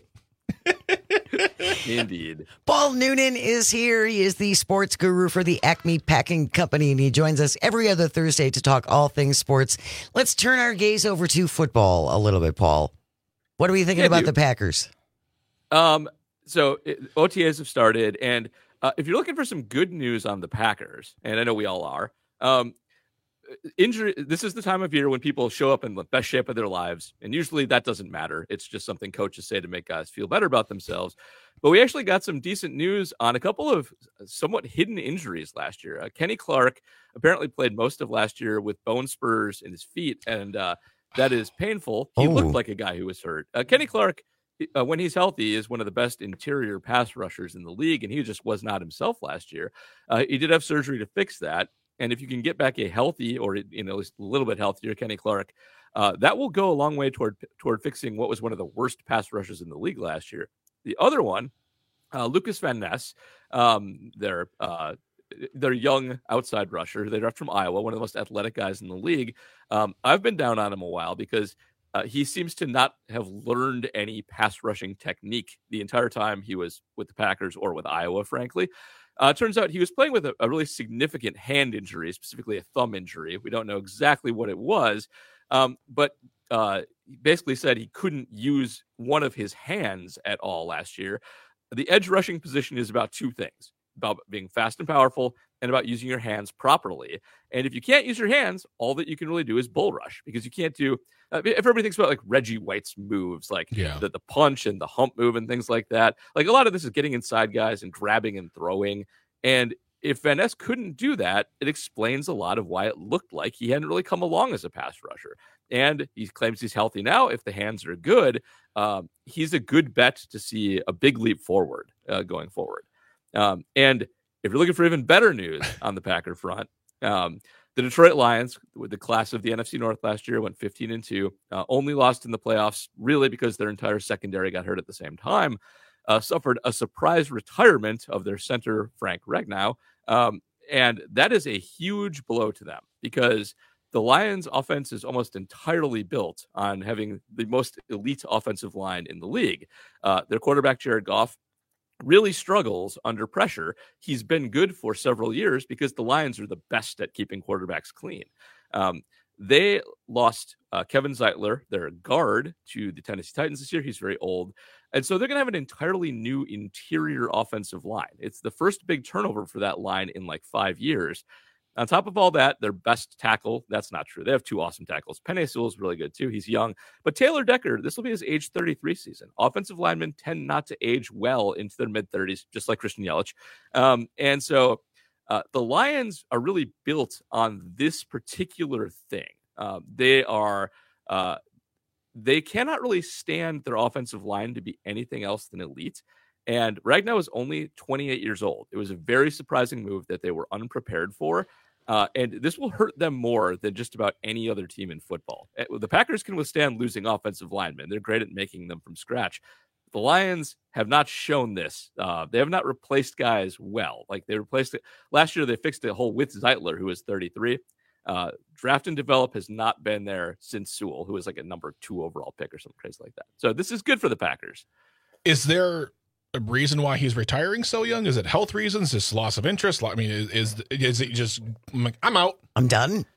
Indeed. Paul Noonan is here. He is the sports guru for the Acme Packing Company, and he joins us every other Thursday to talk all things sports. Let's turn our gaze over to football a little bit, Paul. What are we thinking Yeah, about dude. the Packers? Um, so it, O T As have started, and uh, if you're looking for some good news on the Packers, and I know we all are, um, injury. This is the time of year when people show up in the best shape of their lives, and usually that doesn't matter. It's just something coaches say to make guys feel better about themselves. But we actually got some decent news on a couple of somewhat hidden injuries last year. Uh, Kenny Clark apparently played most of last year with bone spurs in his feet, and uh, that is painful. He Oh. looked like a guy who was hurt. Uh, Kenny Clark, uh, when he's healthy, is one of the best interior pass rushers in the league, and he just was not himself last year. Uh, he did have surgery to fix that. And if you can get back a healthy or, you know, at least a little bit healthier Kenny Clark, uh, that will go a long way toward toward fixing what was one of the worst pass rushers in the league last year. The other one, uh, Lucas Van Ness, um, their uh, their young outside rusher, they draft from Iowa, one of the most athletic guys in the league. Um, I've been down on him a while because uh, he seems to not have learned any pass rushing technique the entire time he was with the Packers or with Iowa, frankly. Uh, turns out he was playing with a, a really significant hand injury, specifically a thumb injury. We don't know exactly what it was, um, but uh, he basically said he couldn't use one of his hands at all last year. The edge rushing position is about two things, about being fast and powerful and about using your hands properly. And if you can't use your hands, all that you can really do is bull rush, because you can't do, uh, if everybody thinks about like Reggie White's moves, like Yeah. the, the punch and the hump move and things like that, like a lot of this is getting inside guys and grabbing and throwing. And if Van Ness couldn't do that, it explains a lot of why it looked like he hadn't really come along as a pass rusher. And he claims he's healthy now. If the hands are good, um, he's a good bet to see a big leap forward uh, going forward. Um, and if you're looking for even better news on the Packer front, um, the Detroit Lions, with the class of the N F C North last year, went fifteen and two, uh, only lost in the playoffs really because their entire secondary got hurt at the same time, uh, suffered a surprise retirement of their center, Frank Regnow. Um, and that is a huge blow to them because the Lions offense is almost entirely built on having the most elite offensive line in the league. Uh, their quarterback, Jared Goff, really struggles under pressure. He's been good for several years because the Lions are the best at keeping quarterbacks clean. Um, they lost uh, Kevin Zeitler, their guard, to the Tennessee Titans this year. He's very old. And so they're going to have an entirely new interior offensive line. It's the first big turnover for that line in like five years. On top of all that, their best tackle, that's not true. They have two awesome tackles. Penei Sewell is really good too. He's young. But Taylor Decker, this will be his age thirty-three season. Offensive linemen tend not to age well into their mid-thirties, just like Christian Yelich. Um, and so uh, the Lions are really built on this particular thing. Uh, they are uh, they cannot really stand their offensive line to be anything else than elite. And Ragnow is only twenty-eight years old. It was a very surprising move that they were unprepared for. Uh, and this will hurt them more than just about any other team in football. The Packers can withstand losing offensive linemen. They're great at making them from scratch. The Lions have not shown this. Uh, they have not replaced guys well. Like they replaced it last year. They fixed it whole with Zeitler, who is thirty-three. Uh, draft and develop has not been there since Sewell, who was like a number two overall pick or something crazy like that. So this is good for the Packers. Is there a reason why he's retiring so young? Is it health reasons? Is loss of interest? I mean, is is, is it just I'm out? I'm done.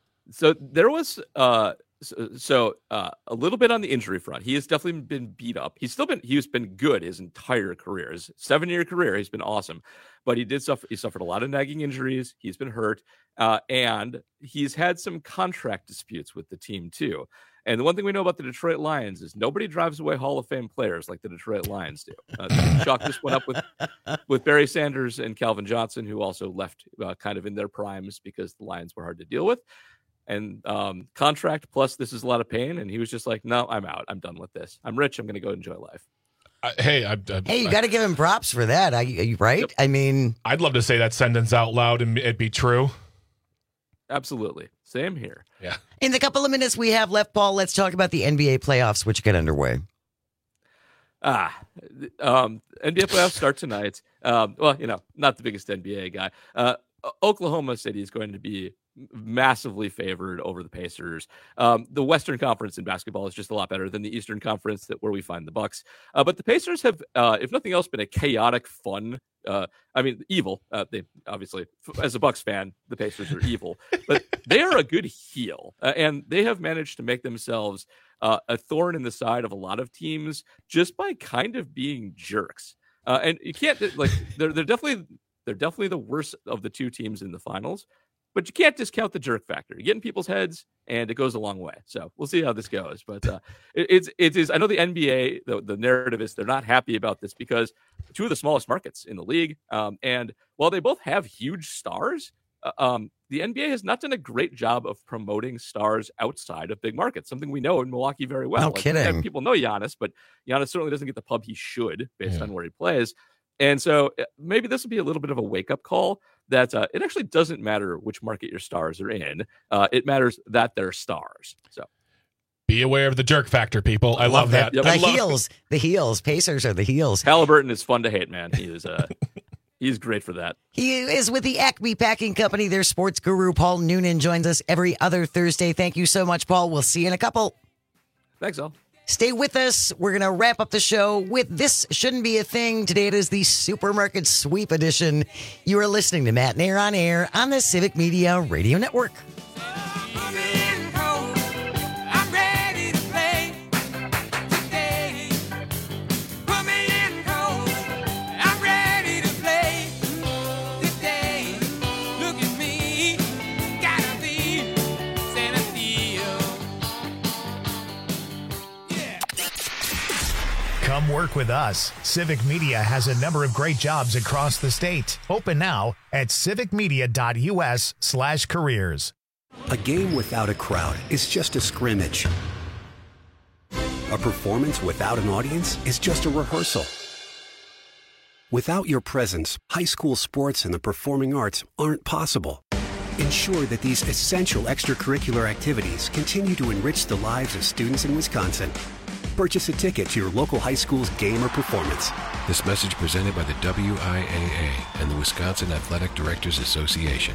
So there was uh, so, so uh, a little bit on the injury front. He has definitely been beat up. He's still been he's been good his entire career. His seven year career, he's been awesome. But he did suffer. He suffered a lot of nagging injuries. He's been hurt, uh, and he's had some contract disputes with the team too. And the one thing we know about the Detroit Lions is nobody drives away Hall of Fame players like the Detroit Lions do. Uh, chalk this one up with with Barry Sanders and Calvin Johnson, who also left uh, kind of in their primes because the Lions were hard to deal with. And um, contract plus this is a lot of pain. And he was just like, no, I'm out. I'm done with this. I'm rich. I'm going to go enjoy life. Uh, hey, I, I, hey, you got to give him props for that. I, I, right? Yep. I mean, I'd love to say that sentence out loud and it be true. Absolutely. Same here. Yeah. In the couple of minutes we have left, Paul, let's talk about the N B A playoffs, which get underway. Ah, um, N B A playoffs start tonight. Um, well, you know, not the biggest N B A guy. Uh, Oklahoma City is going to be massively favored over the Pacers. Um, the Western Conference in basketball is just a lot better than the Eastern Conference, that where we find the Bucks. Uh, but the Pacers have, uh, if nothing else, been a chaotic, fun. Uh, I mean, evil. Uh, they obviously, as a Bucks fan, the Pacers are evil, but they are a good heel, uh, and they have managed to make themselves uh, a thorn in the side of a lot of teams just by kind of being jerks. Uh, and you can't like they're they're definitely they're definitely the worst of the two teams in the finals. But you can't discount the jerk factor. You get in people's heads, and it goes a long way. So we'll see how this goes. But uh, it, it's it is. I know the N B A. The, the narrative is they're not happy about this because two of the smallest markets in the league, um, and while they both have huge stars, uh, um, the N B A has not done a great job of promoting stars outside of big markets. Something we know in Milwaukee very well. No like, kidding. People know Giannis, but Giannis certainly doesn't get the pub he should based Yeah. on where he plays. And so maybe this will be a little bit of a wake-up call that uh, it actually doesn't matter which market your stars are in. Uh, it matters that they're stars. So be aware of the jerk factor, people. I love, love that. The I love heels. The heels. Pacers are the heels. Halliburton is fun to hate, man. He is uh, he's great for that. He is with the Acme Packing Company. Their sports guru, Paul Noonan, joins us every other Thursday. Thank you so much, Paul. We'll see you in a couple. Thanks, Al. Stay with us. We're going to wrap up the show with This Shouldn't Be a Thing. Today it is the Supermarket Sweep Edition. You are listening to Matt and Air on Air on the Civic Media Radio Network. Come work with us. Civic Media has a number of great jobs across the state. Open now at civicmedia.us slash careers. A game without a crowd is just a scrimmage. A performance without an audience is just a rehearsal. Without your presence, high school sports and the performing arts aren't possible. Ensure that these essential extracurricular activities continue to enrich the lives of students in Wisconsin. Purchase a ticket to your local high school's game or performance. This message presented by the W I A A and the Wisconsin Athletic Directors Association.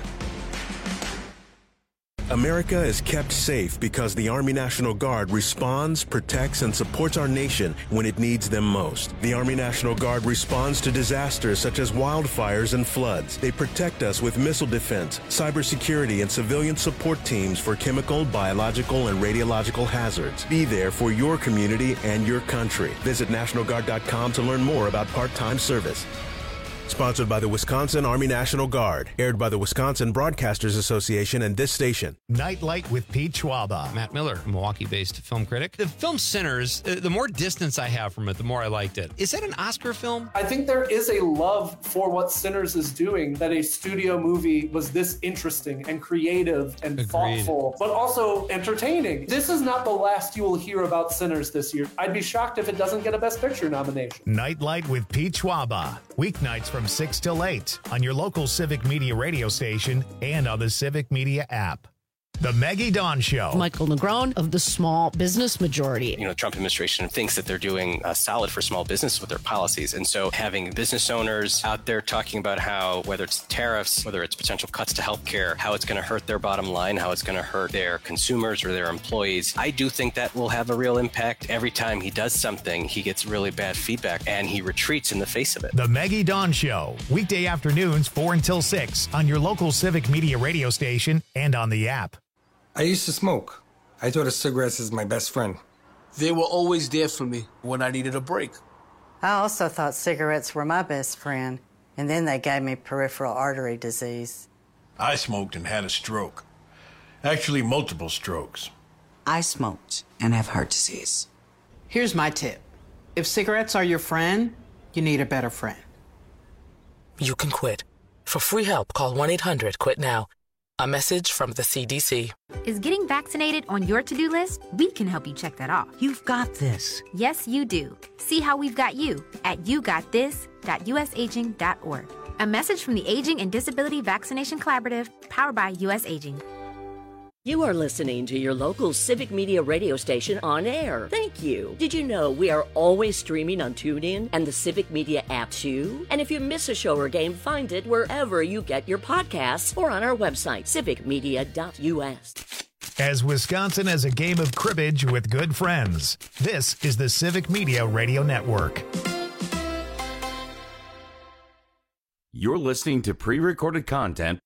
America is kept safe because the Army National Guard responds, protects, and supports our nation when it needs them most. The Army National Guard responds to disasters such as wildfires and floods. They protect us with missile defense, cybersecurity, and civilian support teams for chemical, biological, and radiological hazards. Be there for your community and your country. Visit National Guard dot com to learn more about part-time service. Sponsored by the Wisconsin Army National Guard. Aired by the Wisconsin Broadcasters Association and this station. Nightlight with Pete Schwaba. Matt Miller, a Milwaukee-based film critic. The film Sinners, uh, the more distance I have from it, the more I liked it. Is that an Oscar film? I think there is a love for what Sinners is doing, that a studio movie was this interesting and creative and Agreed. thoughtful, but also entertaining. This is not the last you will hear about Sinners this year. I'd be shocked if it doesn't get a Best Picture nomination. Nightlight with Pete Schwaba. Weeknights from six till eight on your local Civic Media radio station and on the Civic Media app. The Maggie Dawn Show. Michael Negron of the Small Business Majority. You know, the Trump administration thinks that they're doing uh, solid for small business with their policies. And so having business owners out there talking about how, whether it's tariffs, whether it's potential cuts to healthcare, how it's going to hurt their bottom line, how it's going to hurt their consumers or their employees, I do think that will have a real impact. Every time he does something, he gets really bad feedback and he retreats in the face of it. The Maggie Dawn Show. Weekday afternoons, four until six on your local Civic Media radio station and on the app. I used to smoke. I thought of cigarettes as my best friend. They were always there for me when I needed a break. I also thought cigarettes were my best friend, and then they gave me peripheral artery disease. I smoked and had a stroke. Actually, multiple strokes. I smoked and have heart disease. Here's my tip. If cigarettes are your friend, you need a better friend. You can quit. For free help, call one eight hundred quit now. A message from the C D C. Is getting vaccinated on your to-do list? We can help you check that off. You've got this. Yes, you do. See how we've got you at you got this dot u s aging dot org. A message from the Aging and Disability Vaccination Collaborative, powered by U S Aging. You are listening to your local Civic Media radio station on air. Thank you. Did you know we are always streaming on TuneIn and the Civic Media app too? And if you miss a show or game, find it wherever you get your podcasts or on our website, civic media dot u s. As Wisconsin has a game of cribbage with good friends, this is the Civic Media Radio Network. You're listening to pre-recorded content.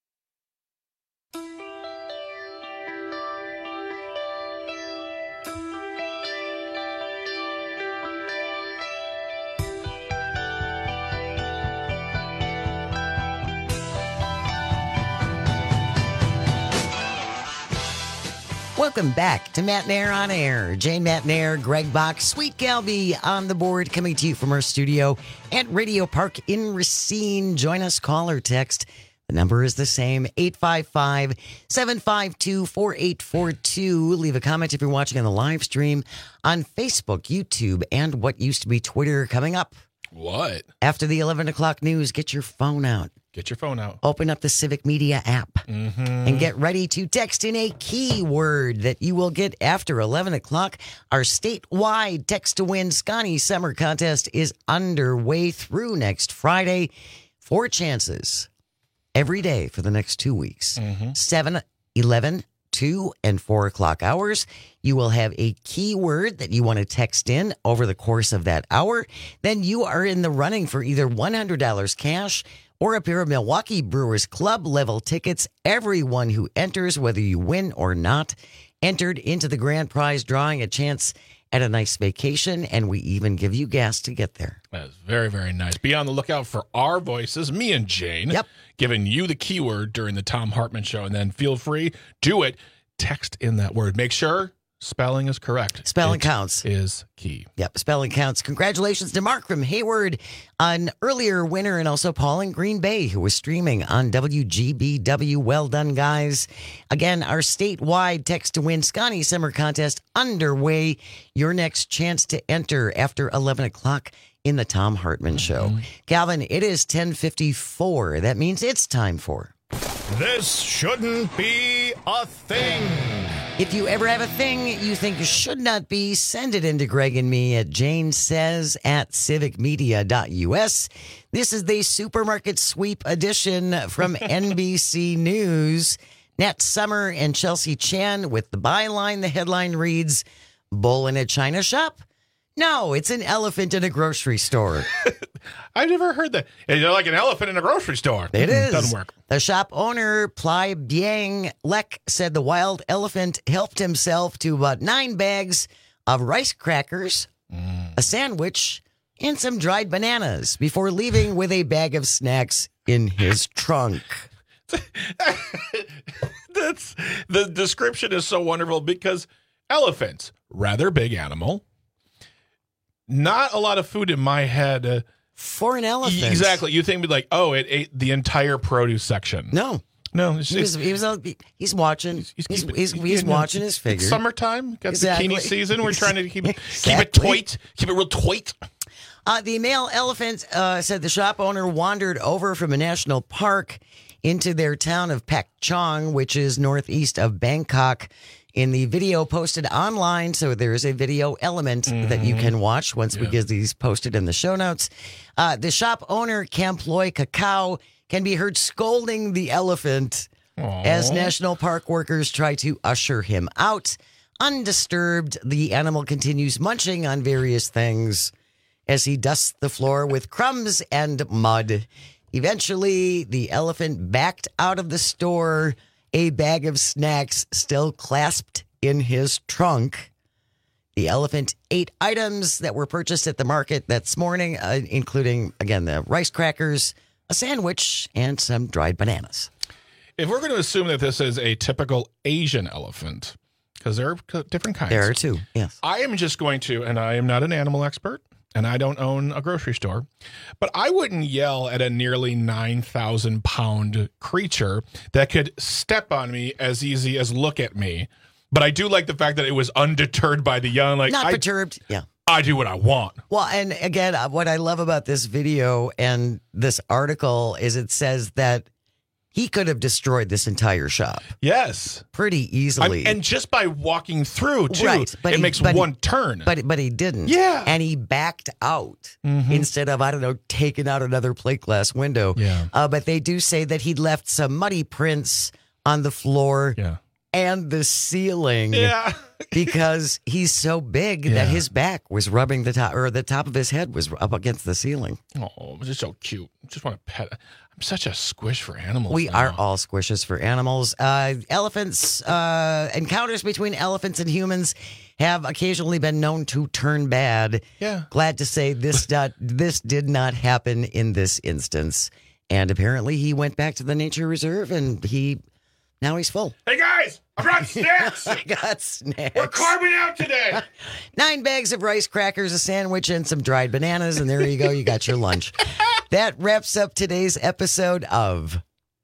Welcome back to Matt Nair on Air. Jane Matt Nair, Greg Bach, Sweet Galby on the board, coming to you from our studio at Radio Park in Racine. Join us, call or text. The number is the same, eight five five, seven five two, four eight four two. Leave a comment if you're watching on the live stream on Facebook, YouTube, and what used to be Twitter coming up. What? After the eleven o'clock news, get your phone out. Get your phone out. Open up the Civic Media app mm-hmm. and get ready to text in a keyword that you will get after eleven o'clock. Our statewide Text to Win Scotty Summer Contest is underway through next Friday. Four chances every day for the next two weeks. Mm-hmm. seven, eleven, two, and four o'clock hours. You will have a keyword that you want to text in over the course of that hour. Then you are in the running for either one hundred dollars cash or a pair of Milwaukee Brewers Club level tickets. Everyone who enters, whether you win or not, entered into the grand prize drawing, a chance at a nice vacation, and we even give you gas to get there. That is very, very nice. Be on the lookout for our voices, me and Jane, yep. giving you the keyword during the Tom Hartman Show, and then feel free, do it, text in that word. Make sure spelling is correct. Spelling it counts. Is key. Yep, spelling counts. Congratulations to Mark from Hayward, an earlier winner, and also Paul in Green Bay, who was streaming on W G B W. Well done, guys. Again, our statewide Text to Win Scotty Summer Contest underway. Your next chance to enter after eleven o'clock in the Tom Hartman Show. Mm-hmm. Calvin, it is ten fifty-four. That means it's time for... This shouldn't be a thing. If you ever have a thing you think should not be, send it into Greg and me at Jane Says at civic media dot U S. This is the Supermarket Sweep edition from N B C News. Nat Summer and Chelsea Chan with the byline. The headline reads, "Bull in a China shop? No, it's an elephant in a grocery store." I've never heard that. You're like an elephant in a grocery store. It is. Doesn't work. The shop owner, Plai Biang Lek, said the wild elephant helped himself to about nine bags of rice crackers, mm. a sandwich, and some dried bananas before leaving with a bag of snacks in his trunk. That's the description is so wonderful because elephants, rather big animal. Not a lot of food in my head. Uh, For an elephant. Exactly. You think like, oh, it ate the entire produce section. No. No. It's, he was, he was, he's watching. He's, he's, he's, he's, he's watching his figure. It's summertime. Got exactly. zucchini season. We're trying to keep, exactly. keep it toit. Keep it real toit. Uh, the male elephant uh, said the shop owner wandered over from a national park into their town of Pak Chong, which is northeast of Bangkok. In the video posted online, so there is a video element mm-hmm. that you can watch once yeah. we get these posted in the show notes. Uh, the shop owner, Camploy Cacao, can be heard scolding the elephant Aww. As national park workers try to usher him out. Undisturbed, the animal continues munching on various things as he dusts the floor with crumbs and mud. Eventually, the elephant backed out of the store, a bag of snacks still clasped in his trunk. The elephant ate items that were purchased at the market this morning, uh, including, again, the rice crackers, a sandwich, and some dried bananas. If we're going to assume that this is a typical Asian elephant, because there are different kinds. There are two, yes. I am just going to, and I am not an animal expert, and I don't own a grocery store, but I wouldn't yell at a nearly nine thousand pound creature that could step on me as easy as look at me. But I do like the fact that it was undeterred by the young. Like, Not I, perturbed, yeah. I do what I want. Well, and again, what I love about this video and this article is it says that he could have destroyed this entire shop. Yes. Pretty easily. I'm, and just by walking through, too, right, but it he, makes but one he, turn. But, but he didn't. Yeah. And he backed out mm-hmm. instead of, I don't know, taking out another plate glass window. Yeah. Uh, but they do say that he left some muddy prints on the floor yeah. and the ceiling. Yeah. Because he's so big yeah. that his back was rubbing the top, or the top of his head was up against the ceiling. Oh, it's just so cute. Just want to pet it. I'm such a squish for animals. We now. are all squishes for animals. Uh, elephants, uh, encounters between elephants and humans have occasionally been known to turn bad. Yeah. Glad to say this not, this did not happen in this instance. And apparently he went back to the nature reserve and he now he's full. Hey guys, I brought snacks. I got snacks. We're carving out today. Nine bags of rice crackers, a sandwich, and some dried bananas. And there you go. You got your lunch. That wraps up today's episode of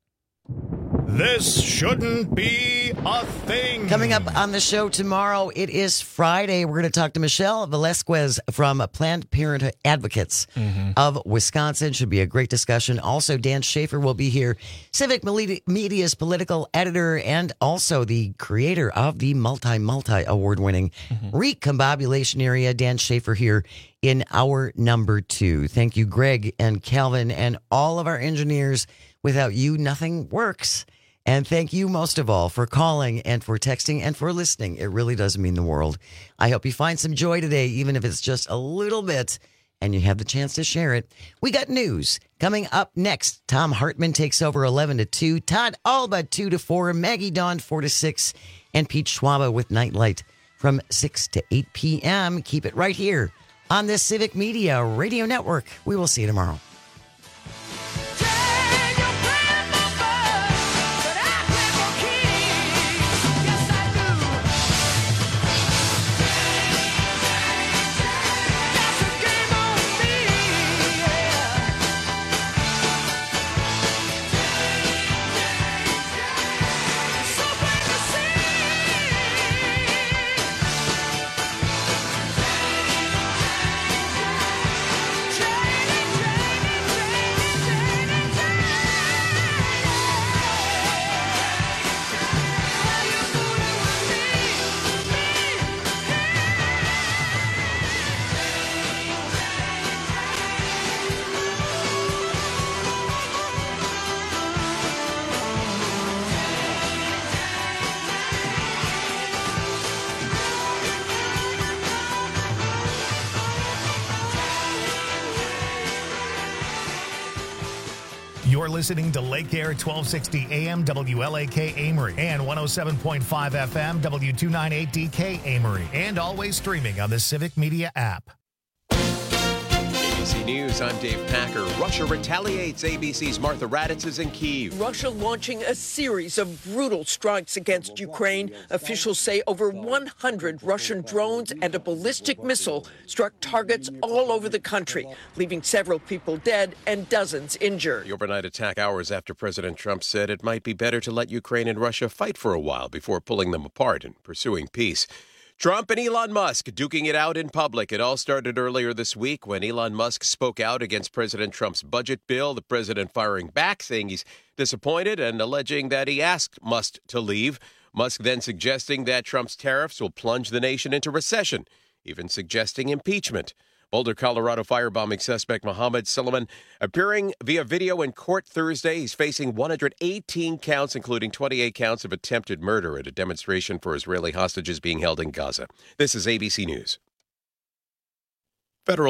This Shouldn't Be a Thing. Coming up on the show tomorrow, it is Friday. We're going to talk to Michelle Velasquez from Planned Parenthood Advocates mm-hmm. of Wisconsin. Should be a great discussion. Also, Dan Schaefer will be here, Civic Media's political editor and also the creator of the multi-multi award-winning mm-hmm. Recombobulation Area. Dan Schaefer here in hour number two. Thank you, Greg and Calvin and all of our engineers. Without you, nothing works. And thank you most of all for calling and for texting and for listening. It really does mean the world. I hope you find some joy today, even if it's just a little bit, and you have the chance to share it. We got news coming up next. Tom Hartman takes over eleven to two, Todd Alba two to four, Maggie Dawn four to six, and Pete Schwaba with Nightlight from six to eight p.m. Keep it right here on the Civic Media Radio Network. We will see you tomorrow. You're listening to Lake Air twelve sixty A M W L A K Amory and one oh seven point five F M W two ninety-eight D K Amory, and always streaming on the Civic Media app. A B C News, I'm Dave Packer. Russia retaliates. A B C's Martha Raditz is in Kyiv. Russia launching a series of brutal strikes against Ukraine. Officials say over one hundred Russian drones and a ballistic missile struck targets all over the country, leaving several people dead and dozens injured. The overnight attack hours after President Trump said it might be better to let Ukraine and Russia fight for a while before pulling them apart and pursuing peace. Trump and Elon Musk duking it out in public. It all started earlier this week when Elon Musk spoke out against President Trump's budget bill, the president firing back, saying he's disappointed and alleging that he asked Musk to leave. Musk then suggesting that Trump's tariffs will plunge the nation into recession, even suggesting impeachment. Boulder, Colorado firebombing suspect Mohammed Suleiman appearing via video in court Thursday. He's facing one hundred eighteen counts, including twenty-eight counts of attempted murder at a demonstration for Israeli hostages being held in Gaza. This is A B C News. Federal